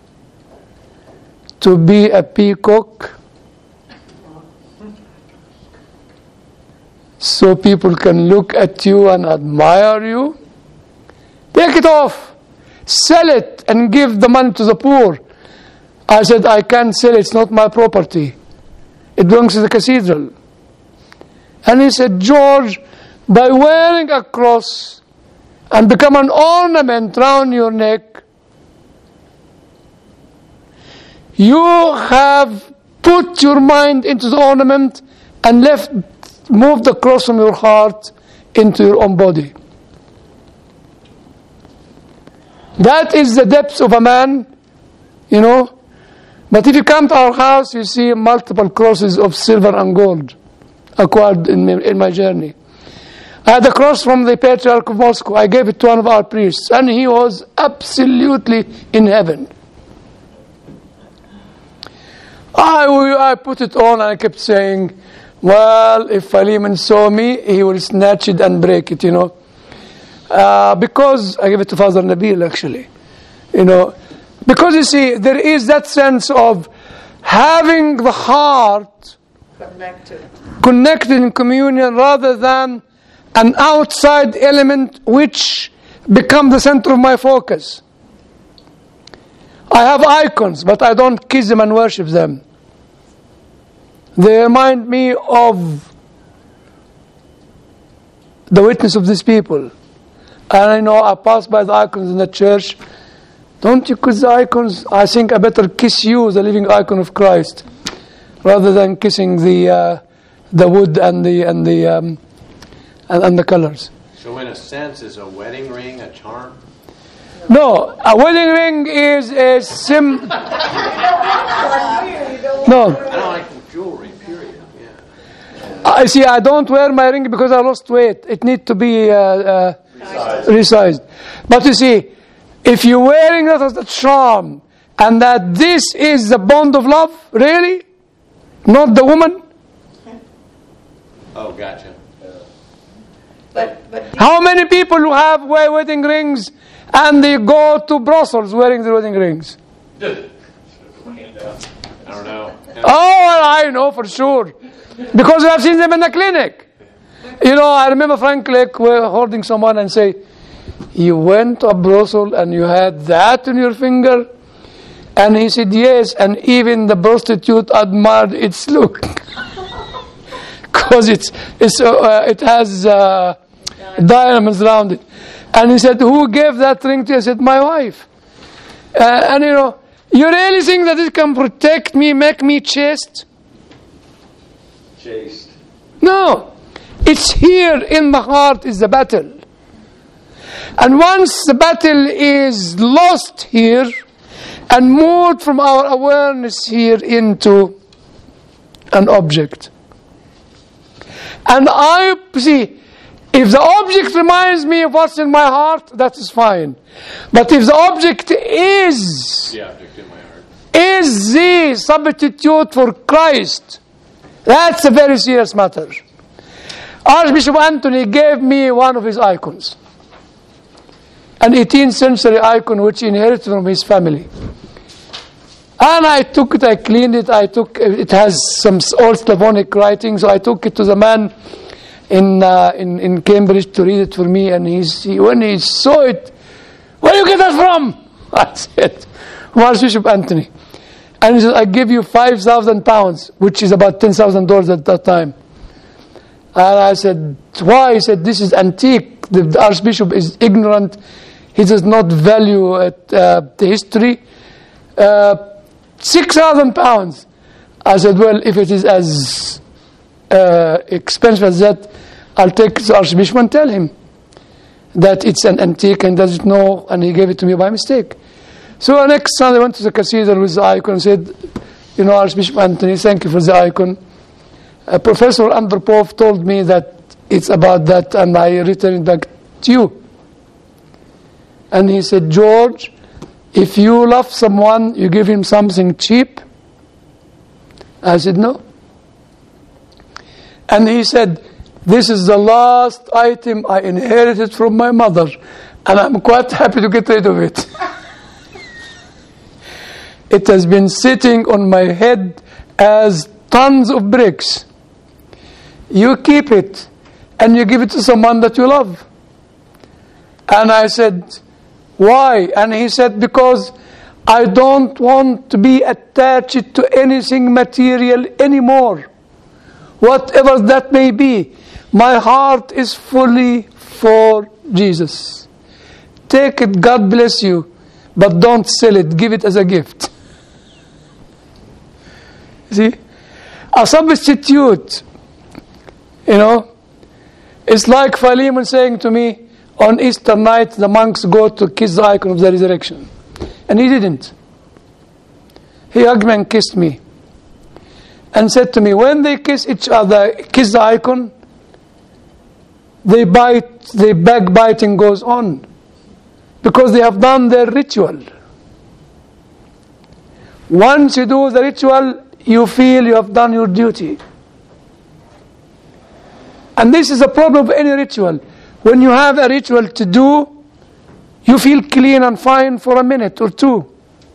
To be a peacock, so people can look at you and admire you. Take it off, sell it, and give the money to the poor. I said, I can't sell it, it's not my property. It belongs to the cathedral. And he said, George, by wearing a cross and become an ornament round your neck, you have put your mind into the ornament and left, moved the cross from your heart into your own body. That is the depth of a man, you know. But if you come to our house, you see multiple crosses of silver and gold acquired in my, in my journey. I had a cross from the Patriarch of Moscow. I gave it to one of our priests, and he was absolutely in heaven. I, I put it on, and I kept saying, well, if Philemon saw me, he will snatch it and break it, you know. Uh, because I gave it to Father Nabil, actually, you know. Because you see, there is that sense of having the heart Connected. connected in communion rather than an outside element which become the center of my focus. I have icons, but I don't kiss them and worship them. They remind me of the witness of these people. And I know I pass by the icons in the church. Don't you kiss the icons? I think I better kiss you, the living icon of Christ, rather than kissing the uh, the wood and the and the um, and, and the colors. So in a sense, is a wedding ring a charm? No, a wedding ring is a sim. No, I don't like jewelry, period. Yeah. I see. I don't wear my ring because I lost weight. It needs to be uh, uh, Resized. resized. But you see, if you're wearing that as a charm, and that this is the bond of love, really, not the woman. Oh, gotcha. But, but How many people who have wear wedding rings and they go to Brussels wearing their wedding rings? Hand down. I don't know. Oh, well, I know for sure. Because I've seen them in the clinic. You know, I remember Frank Lake holding someone and say, you went to Brussels and you had that on your finger? And he said, yes, and even the prostitute admired its look. Because it's, it's, uh, it has uh, diamonds around it. And he said, who gave that ring to you? I said, my wife. Uh, and you know, you really think that it can protect me, make me chaste? Chaste. No. It's here in the heart is the battle. And once the battle is lost here, and moved from our awareness here into an object. And I see, if the object reminds me of what's in my heart, that is fine. But if the object is The object in my heart. is the substitute for Christ, that's a very serious matter. Archbishop Anthony gave me one of his icons, an eighteenth century icon which he inherited from his family. And I took it, I cleaned it, I took it has some old Slavonic writing, so I took it to the man in uh, in, in Cambridge to read it for me, and he's, he, when he saw it, where do you get that from? I said, from Archbishop Anthony. And he said, I give you five thousand pounds, which is about ten thousand dollars at that time. And I said, why? He said, this is antique. The, the Archbishop is ignorant. He does not value it, uh, the history. Uh, Six thousand pounds. I said, well, if it is as uh, expensive as that, I'll take it to Archbishop and tell him that it's an antique and doesn't know, and he gave it to me by mistake. So the next Sunday I went to the cathedral with the icon and said, you know, Archbishop Anthony, thank you for the icon. Uh, Professor Andropov told me that it's about that, and I returned it back to you. And he said, George, if you love someone, you give him something cheap? I said, no. And he said, this is the last item I inherited from my mother, and I'm quite happy to get rid of it. It has been sitting on my head as tons of bricks. You keep it, and you give it to someone that you love. And I said, why? And he said, because I don't want to be attached to anything material anymore. Whatever that may be, my heart is fully for Jesus. Take it, God bless you, but don't sell it, give it as a gift. See? A substitute, you know, it's like Philemon saying to me, on Easter night, the monks go to kiss the icon of the resurrection. And he didn't. He hugged me and kissed me. And said to me, when they kiss each other, kiss the icon, they bite, the backbiting goes on. Because they have done their ritual. Once you do the ritual, you feel you have done your duty. And this is a problem of any ritual. When you have a ritual to do, you feel clean and fine for a minute or two.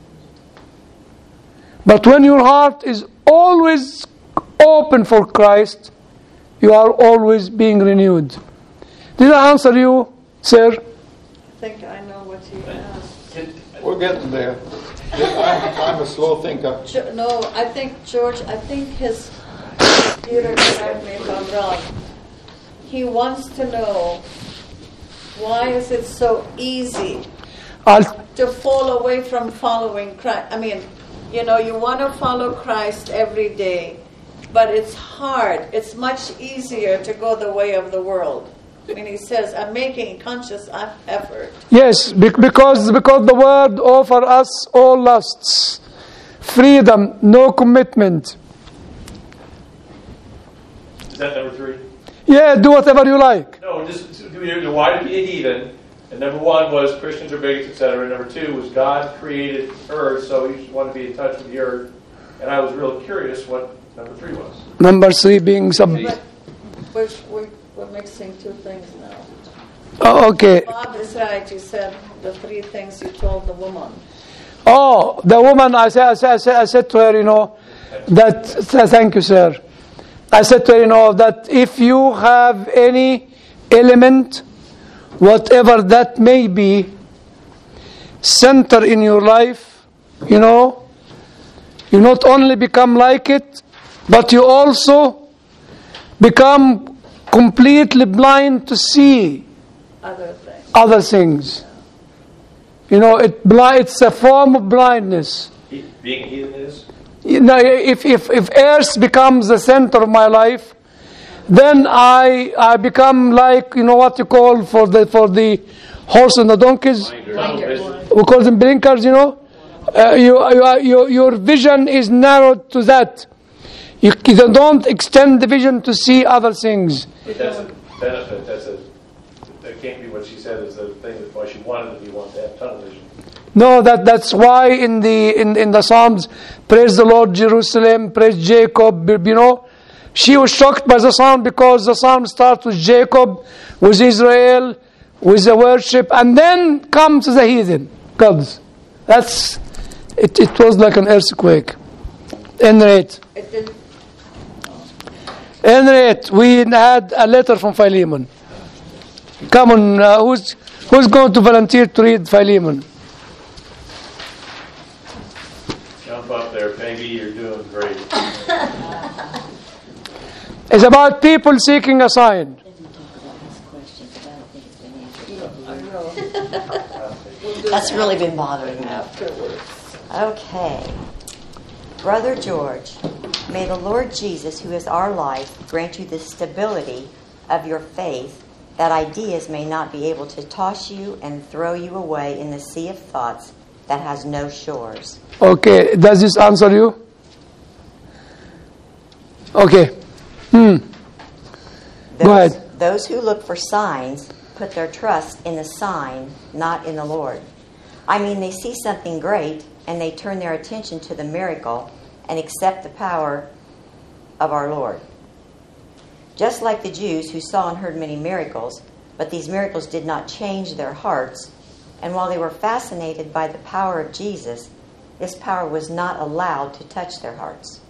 But when your heart is always open for Christ, you are always being renewed. Did I answer you, sir? I think I know what you asked. We're getting there. I'm, I'm a slow thinker. Jo- No, I think, George, I think his computer, correct me if I'm wrong, he wants to know, why is it so easy I'll, to fall away from following Christ? I mean, you know, you want to follow Christ every day, but it's hard. It's much easier to go the way of the world. I mean, he says, I'm making conscious effort. yes, be- because, because the word offers us all lusts. Freedom, no commitment. Is that number three? Yeah, do whatever you like. No, just you're why to be a heathen. And number one was Christians are bigots, et cetera. And number two was God created earth, so you should want to be in touch with the earth. And I was real curious what number three was. Number three being sub... But we're, we're, we're mixing two things now. Oh, okay. Bob is right. You said the three things you told the woman. Oh, the woman, I said, I said, I said, I said to her, you know, that, thank you, sir. I said to her, you know, that if you have any element, whatever that may be, center in your life, you know, you not only become like it, but you also become completely blind to see Other things. other things. You know, it bli- it's a form of blindness. He, being a heathen is? You know, if, if, if earth becomes the center of my life, then I I become like, you know what you call for the for the horse and the donkeys? Blinders. We call them blinkers, you know? Uh, you, you, are- you, your vision is narrowed to that. You, you don't extend the vision to see other things. But that's a benefit. That's a. That can't be what she said is the thing that why she wanted to be one to have tunnel vision. No, that, that's why in the in, in the Psalms, praise the Lord Jerusalem, praise Jacob, you know. She was shocked by the Psalm because the Psalm starts with Jacob, with Israel, with the worship, and then comes the heathen gods. That's it. It was like an earthquake. Enrate, It did, Enrate. We had a letter from Philemon. Come on, uh, who's who's going to volunteer to read Philemon? Jump up there, baby. You're doing great. It's about people seeking a sign. That's really been bothering me. Okay. Brother George, may the Lord Jesus, who is our life, grant you the stability of your faith, that ideas may not be able to toss you and throw you away in the sea of thoughts that has no shores. Okay, does this answer you? Okay. Hmm. Those, Go ahead. Those who look for signs put their trust in the sign, not in the Lord. I mean, they see something great and they turn their attention to the miracle and accept the power of our Lord. Just like the Jews who saw and heard many miracles, but these miracles did not change their hearts. And while they were fascinated by the power of Jesus, this power was not allowed to touch their hearts.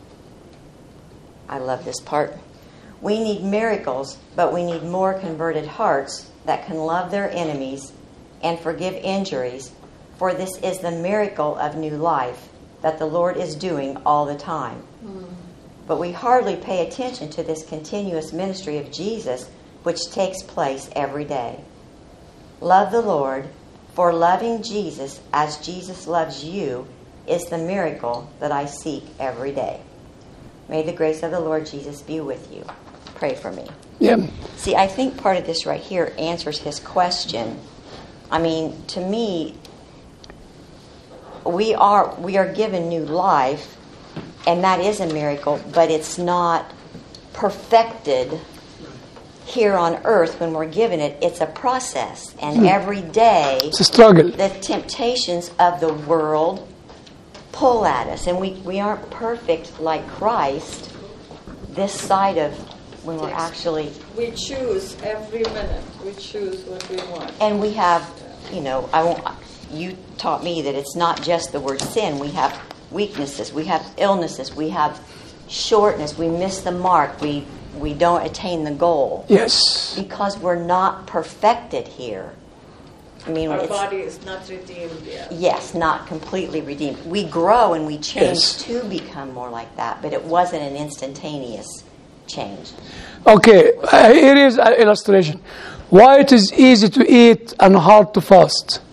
I love this part. We need miracles, but we need more converted hearts that can love their enemies and forgive injuries, for this is the miracle of new life that the Lord is doing all the time. Mm. But we hardly pay attention to this continuous ministry of Jesus, which takes place every day. Love the Lord, for loving Jesus as Jesus loves you is the miracle that I seek every day. May the grace of the Lord Jesus be with you. Pray for me. Yeah. See, I think part of this right here answers his question. I mean, to me, we are we are given new life, and that is a miracle, but it's not perfected here on earth when we're given it. It's a process, and hmm. every day it's a struggle. The temptations of the world pull at us, and we, we aren't perfect like Christ this side of when we're actually... We choose every minute. We choose what we want. And we have, you know, I won't... You taught me that it's not just the word sin. We have weaknesses. We have illnesses. We have shortness. We miss the mark. We we don't attain the goal. Yes. Because we're not perfected here. I mean, our it's, body is not redeemed yet. Yes, not completely redeemed. We grow and we change yes. to become more like that, but it wasn't an instantaneous change. Okay, uh, here is an illustration. Why it is easy to eat and hard to fast?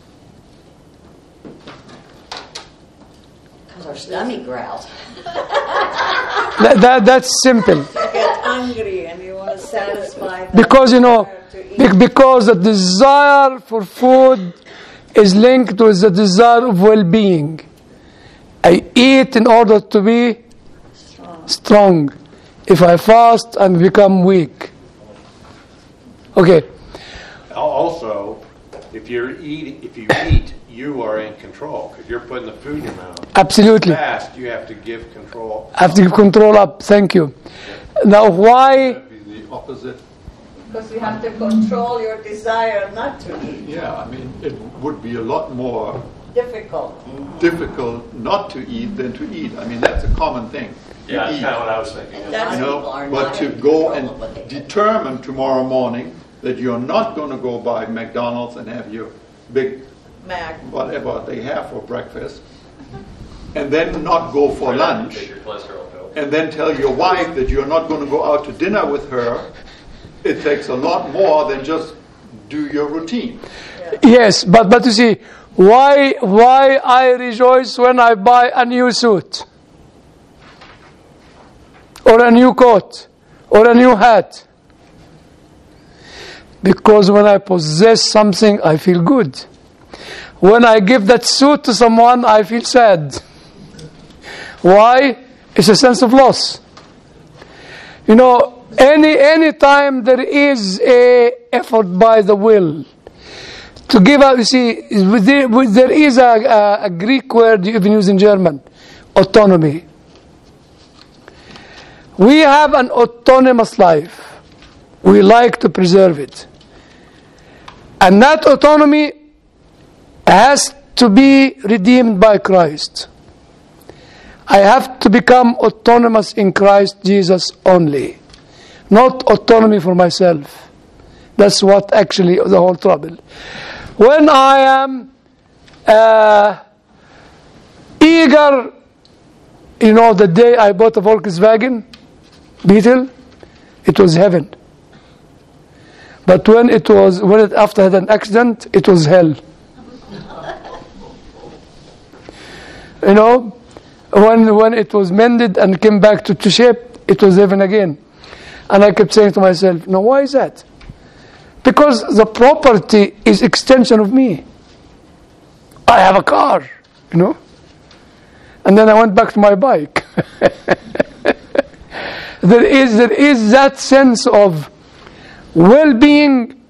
Because our stomach growls. that, that, that's simple. You get hungry and you want to satisfy that. Because, you know, because the desire for food is linked with the desire of well-being. I eat in order to be strong. strong. If I fast, I become weak. Okay. Also, if you're eating, if you eat, you are in control because you're putting the food in your mouth. Absolutely. Fast, you have to give control. I have to give control up. Thank you. Now, why? That'd be the opposite. Because you have to control your desire not to eat. Yeah, I mean, it would be a lot more difficult. Difficult not to eat than to eat. I mean, that's a common thing. Yeah, that's kind of what I was thinking. That's you know, but to go and determine tomorrow morning that you're not going to go by McDonald's and have your big Mac, whatever they have for breakfast, and then not go for lunch, and then tell your wife that you're not going to go out to dinner with her, it takes a lot more than just do your routine. Yeah. Yes, but but you see, why why I rejoice when I buy a new suit, or a new coat, or a new hat? Because when I possess something, I feel good. When I give that suit to someone, I feel sad. Why? It's a sense of loss. You know, any any time there is a effort by the will to give up, you see, there, there is a, a, a Greek word you even use in German, autonomy. We have an autonomous life. We like to preserve it. And that autonomy has to be redeemed by Christ. I have to become autonomous in Christ Jesus only, not autonomy for myself. That's what actually the whole trouble. When I am uh, eager, you know, the day I bought a Volkswagen Beetle, it was heaven. But when it was, when it after had an accident, it was hell. You know, when when it was mended and came back to, to shape, it was heaven again. And I kept saying to myself, no, why is that? Because the property is extension of me. I have a car, you know. And then I went back to my bike. there is there is that sense of well-being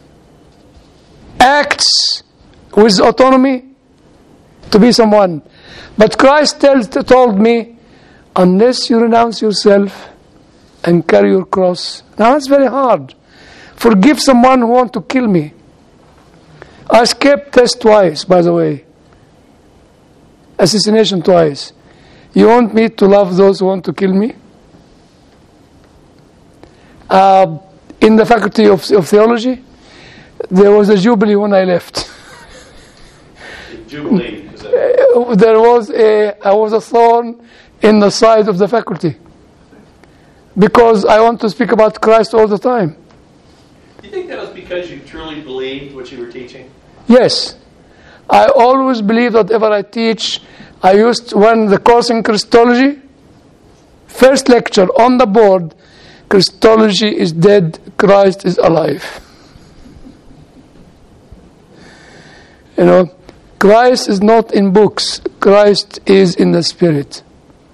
acts with autonomy to be someone. But Christ tells, told me, unless you renounce yourself and carry your cross. Now that's very hard. Forgive someone who wants to kill me. I escaped death twice, by the way. Assassination twice. You want me to love those who want to kill me? Uh, in the faculty of, of theology, there was a jubilee when I left. Jubilee. There was a, I was a thorn in the side of the faculty because I want to speak about Christ all the time. Do you think that was because you truly believed what you were teaching? Yes. I always believe that whatever I teach, I used, when the course in Christology, first lecture on the board, Christology is dead, Christ is alive. You know, Christ is not in books, Christ is in the Spirit.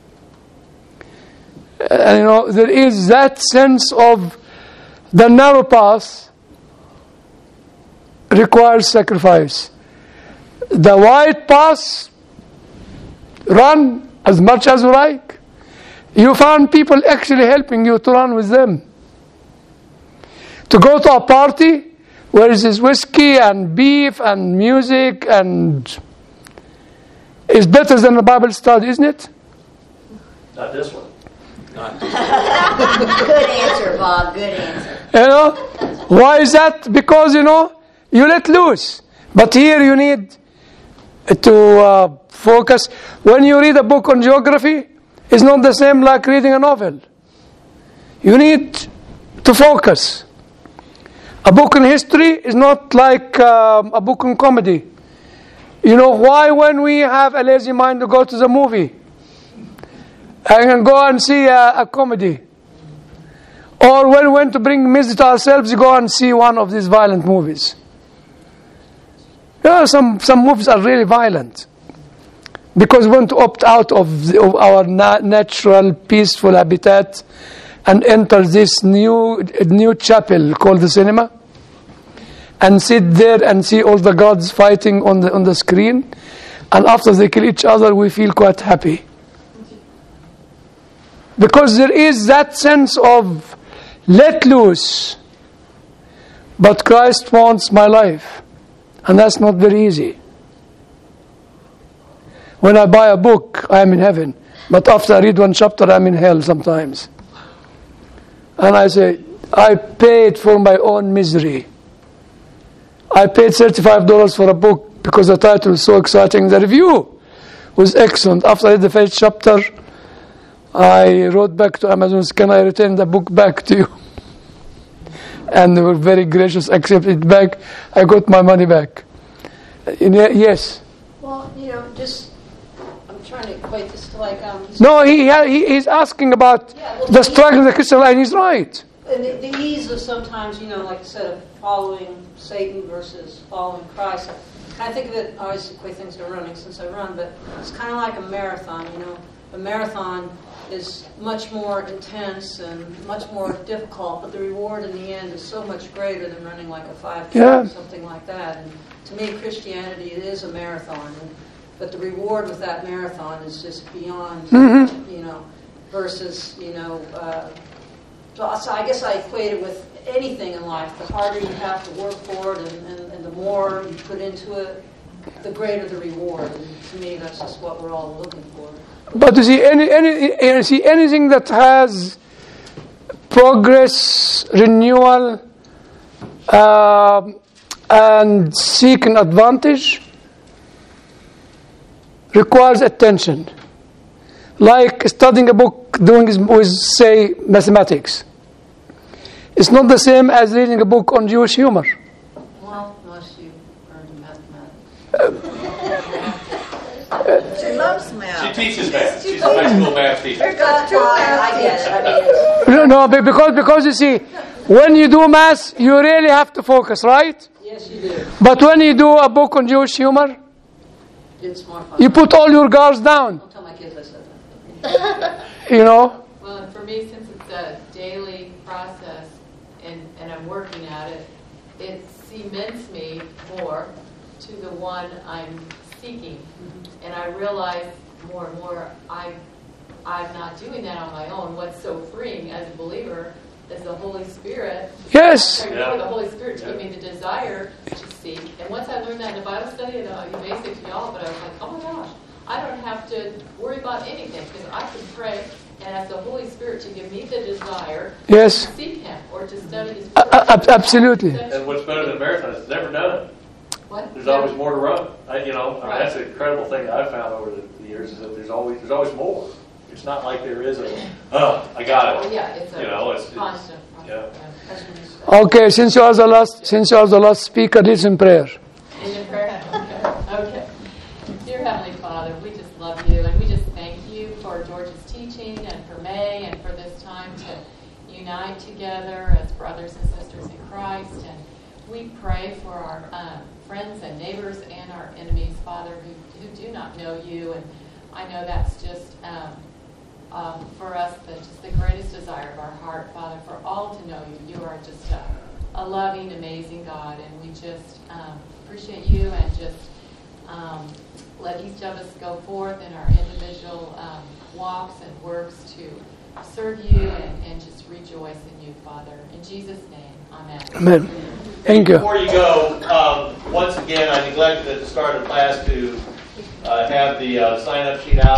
And you know, there is that sense of the narrow path requires sacrifice. The wide path, run as much as you like. You find people actually helping you to run with them. To go to a party where is whiskey and beef and music and is better than a Bible study, isn't it? Not this one. Not this Good answer, Bob. Good answer. You know, why is that? Because, you know, you let loose. But here you need to uh, focus. When you read a book on geography, it's not the same like reading a novel. You need to focus. A book in history is not like um, a book in comedy. You know why when we have a lazy mind to go to the movie and go and see a, a comedy? Or when we want to bring music to ourselves, you go and see one of these violent movies. You know, some, some movies are really violent because we want to opt out of, the, of our na- natural, peaceful habitat and enter this new new chapel called the cinema and sit there and see all the gods fighting on the on the screen, and after they kill each other we feel quite happy because there is that sense of let loose. But Christ wants my life, and that's not very easy. When I buy a book, I am in heaven, but after I read one chapter, I'm in hell sometimes. And I say, I paid for my own misery. I paid thirty-five dollars for a book because the title was so exciting. The review was excellent. After I read the first chapter, I wrote back to Amazon, can I return the book back to you? And they were very gracious, accepted it back. I got my money back. Yes? Well, you know, just, I'm trying to equate this to like... Um, no, he, he he's asking about yeah, well, the struggle of the Christian life, and he's right. and the, the ease of sometimes, you know, like I said, of following Satan versus following Christ. I think of it, I always equate things to running since I run, but it's kind of like a marathon, you know. A marathon is much more intense and much more difficult, but the reward in the end is so much greater than running like a five K Yeah. or something like that. And to me, Christianity, it is a marathon, and, but the reward with that marathon is just beyond, Mhm. you know, versus, you know, uh, so I guess I equate it with anything in life. The harder you have to work for it and, and, and the more you put into it, the greater the reward. And to me, that's just what we're all looking for. But you see, any, any, you see anything that has progress, renewal, um and seeking advantage requires attention. Like studying a book, doing with, say, mathematics. It's not the same as reading a book on Jewish humor. Well, unless you earn mathematics. She loves math. She teaches math. She's a high school math teacher. We've got two math I get it. I teachers. mean, No, no, be- because because you see, when you do math, you really have to focus, right? Yes, you do. But when you do a book on Jewish humor, It's more fun. you put all your guards down. Don't tell my kids I said that. You know. Well, and for me, since it's a daily process and, and I'm working at it, it cements me more to the one I'm seeking. And I realize more and more I, I'm not doing that on my own. What's so freeing as a believer is the Holy Spirit. Yes. Praying for the Holy Spirit to give me the desire to seek. And once I learned that in the Bible study, and uh, you basic to y'all, but I was like, oh my gosh, I don't have to worry about anything because I can pray and ask the Holy Spirit to give me the desire Yes. to seek Him or to study His A- Word. a- ab- absolutely. And what's better than a marathon is never done it. What? There's always more to run. I, you know, I mean, Right. that's an incredible thing that I've found over the, the years is that there's always there's always more. It's not like there is a, oh, I got Oh it. yeah, it's a You know, it's- it's- constant. yeah. That's when you start. Okay, since you are the last, since you are the last speaker, listen prayer. In the prayer? Okay. Okay. Dear Heavenly Father, we just love you and we just thank you for George's teaching and for May and for this time to unite together as brothers and sisters in Christ. And we pray for our um, friends and neighbors and our enemies, Father, who, who do not know you. And I know that's just um, um, for us the, just the greatest desire of our heart, Father, for all to know you. You are just a, a loving, amazing God, and we just um, appreciate you and just um, let each of us go forth in our individual um, walks and works to serve you and, and just rejoice in you, Father. In Jesus' name, amen. Amen. Thank you. Before you go, um, once again, I neglected at the start of class to uh, have the uh, sign-up sheet out.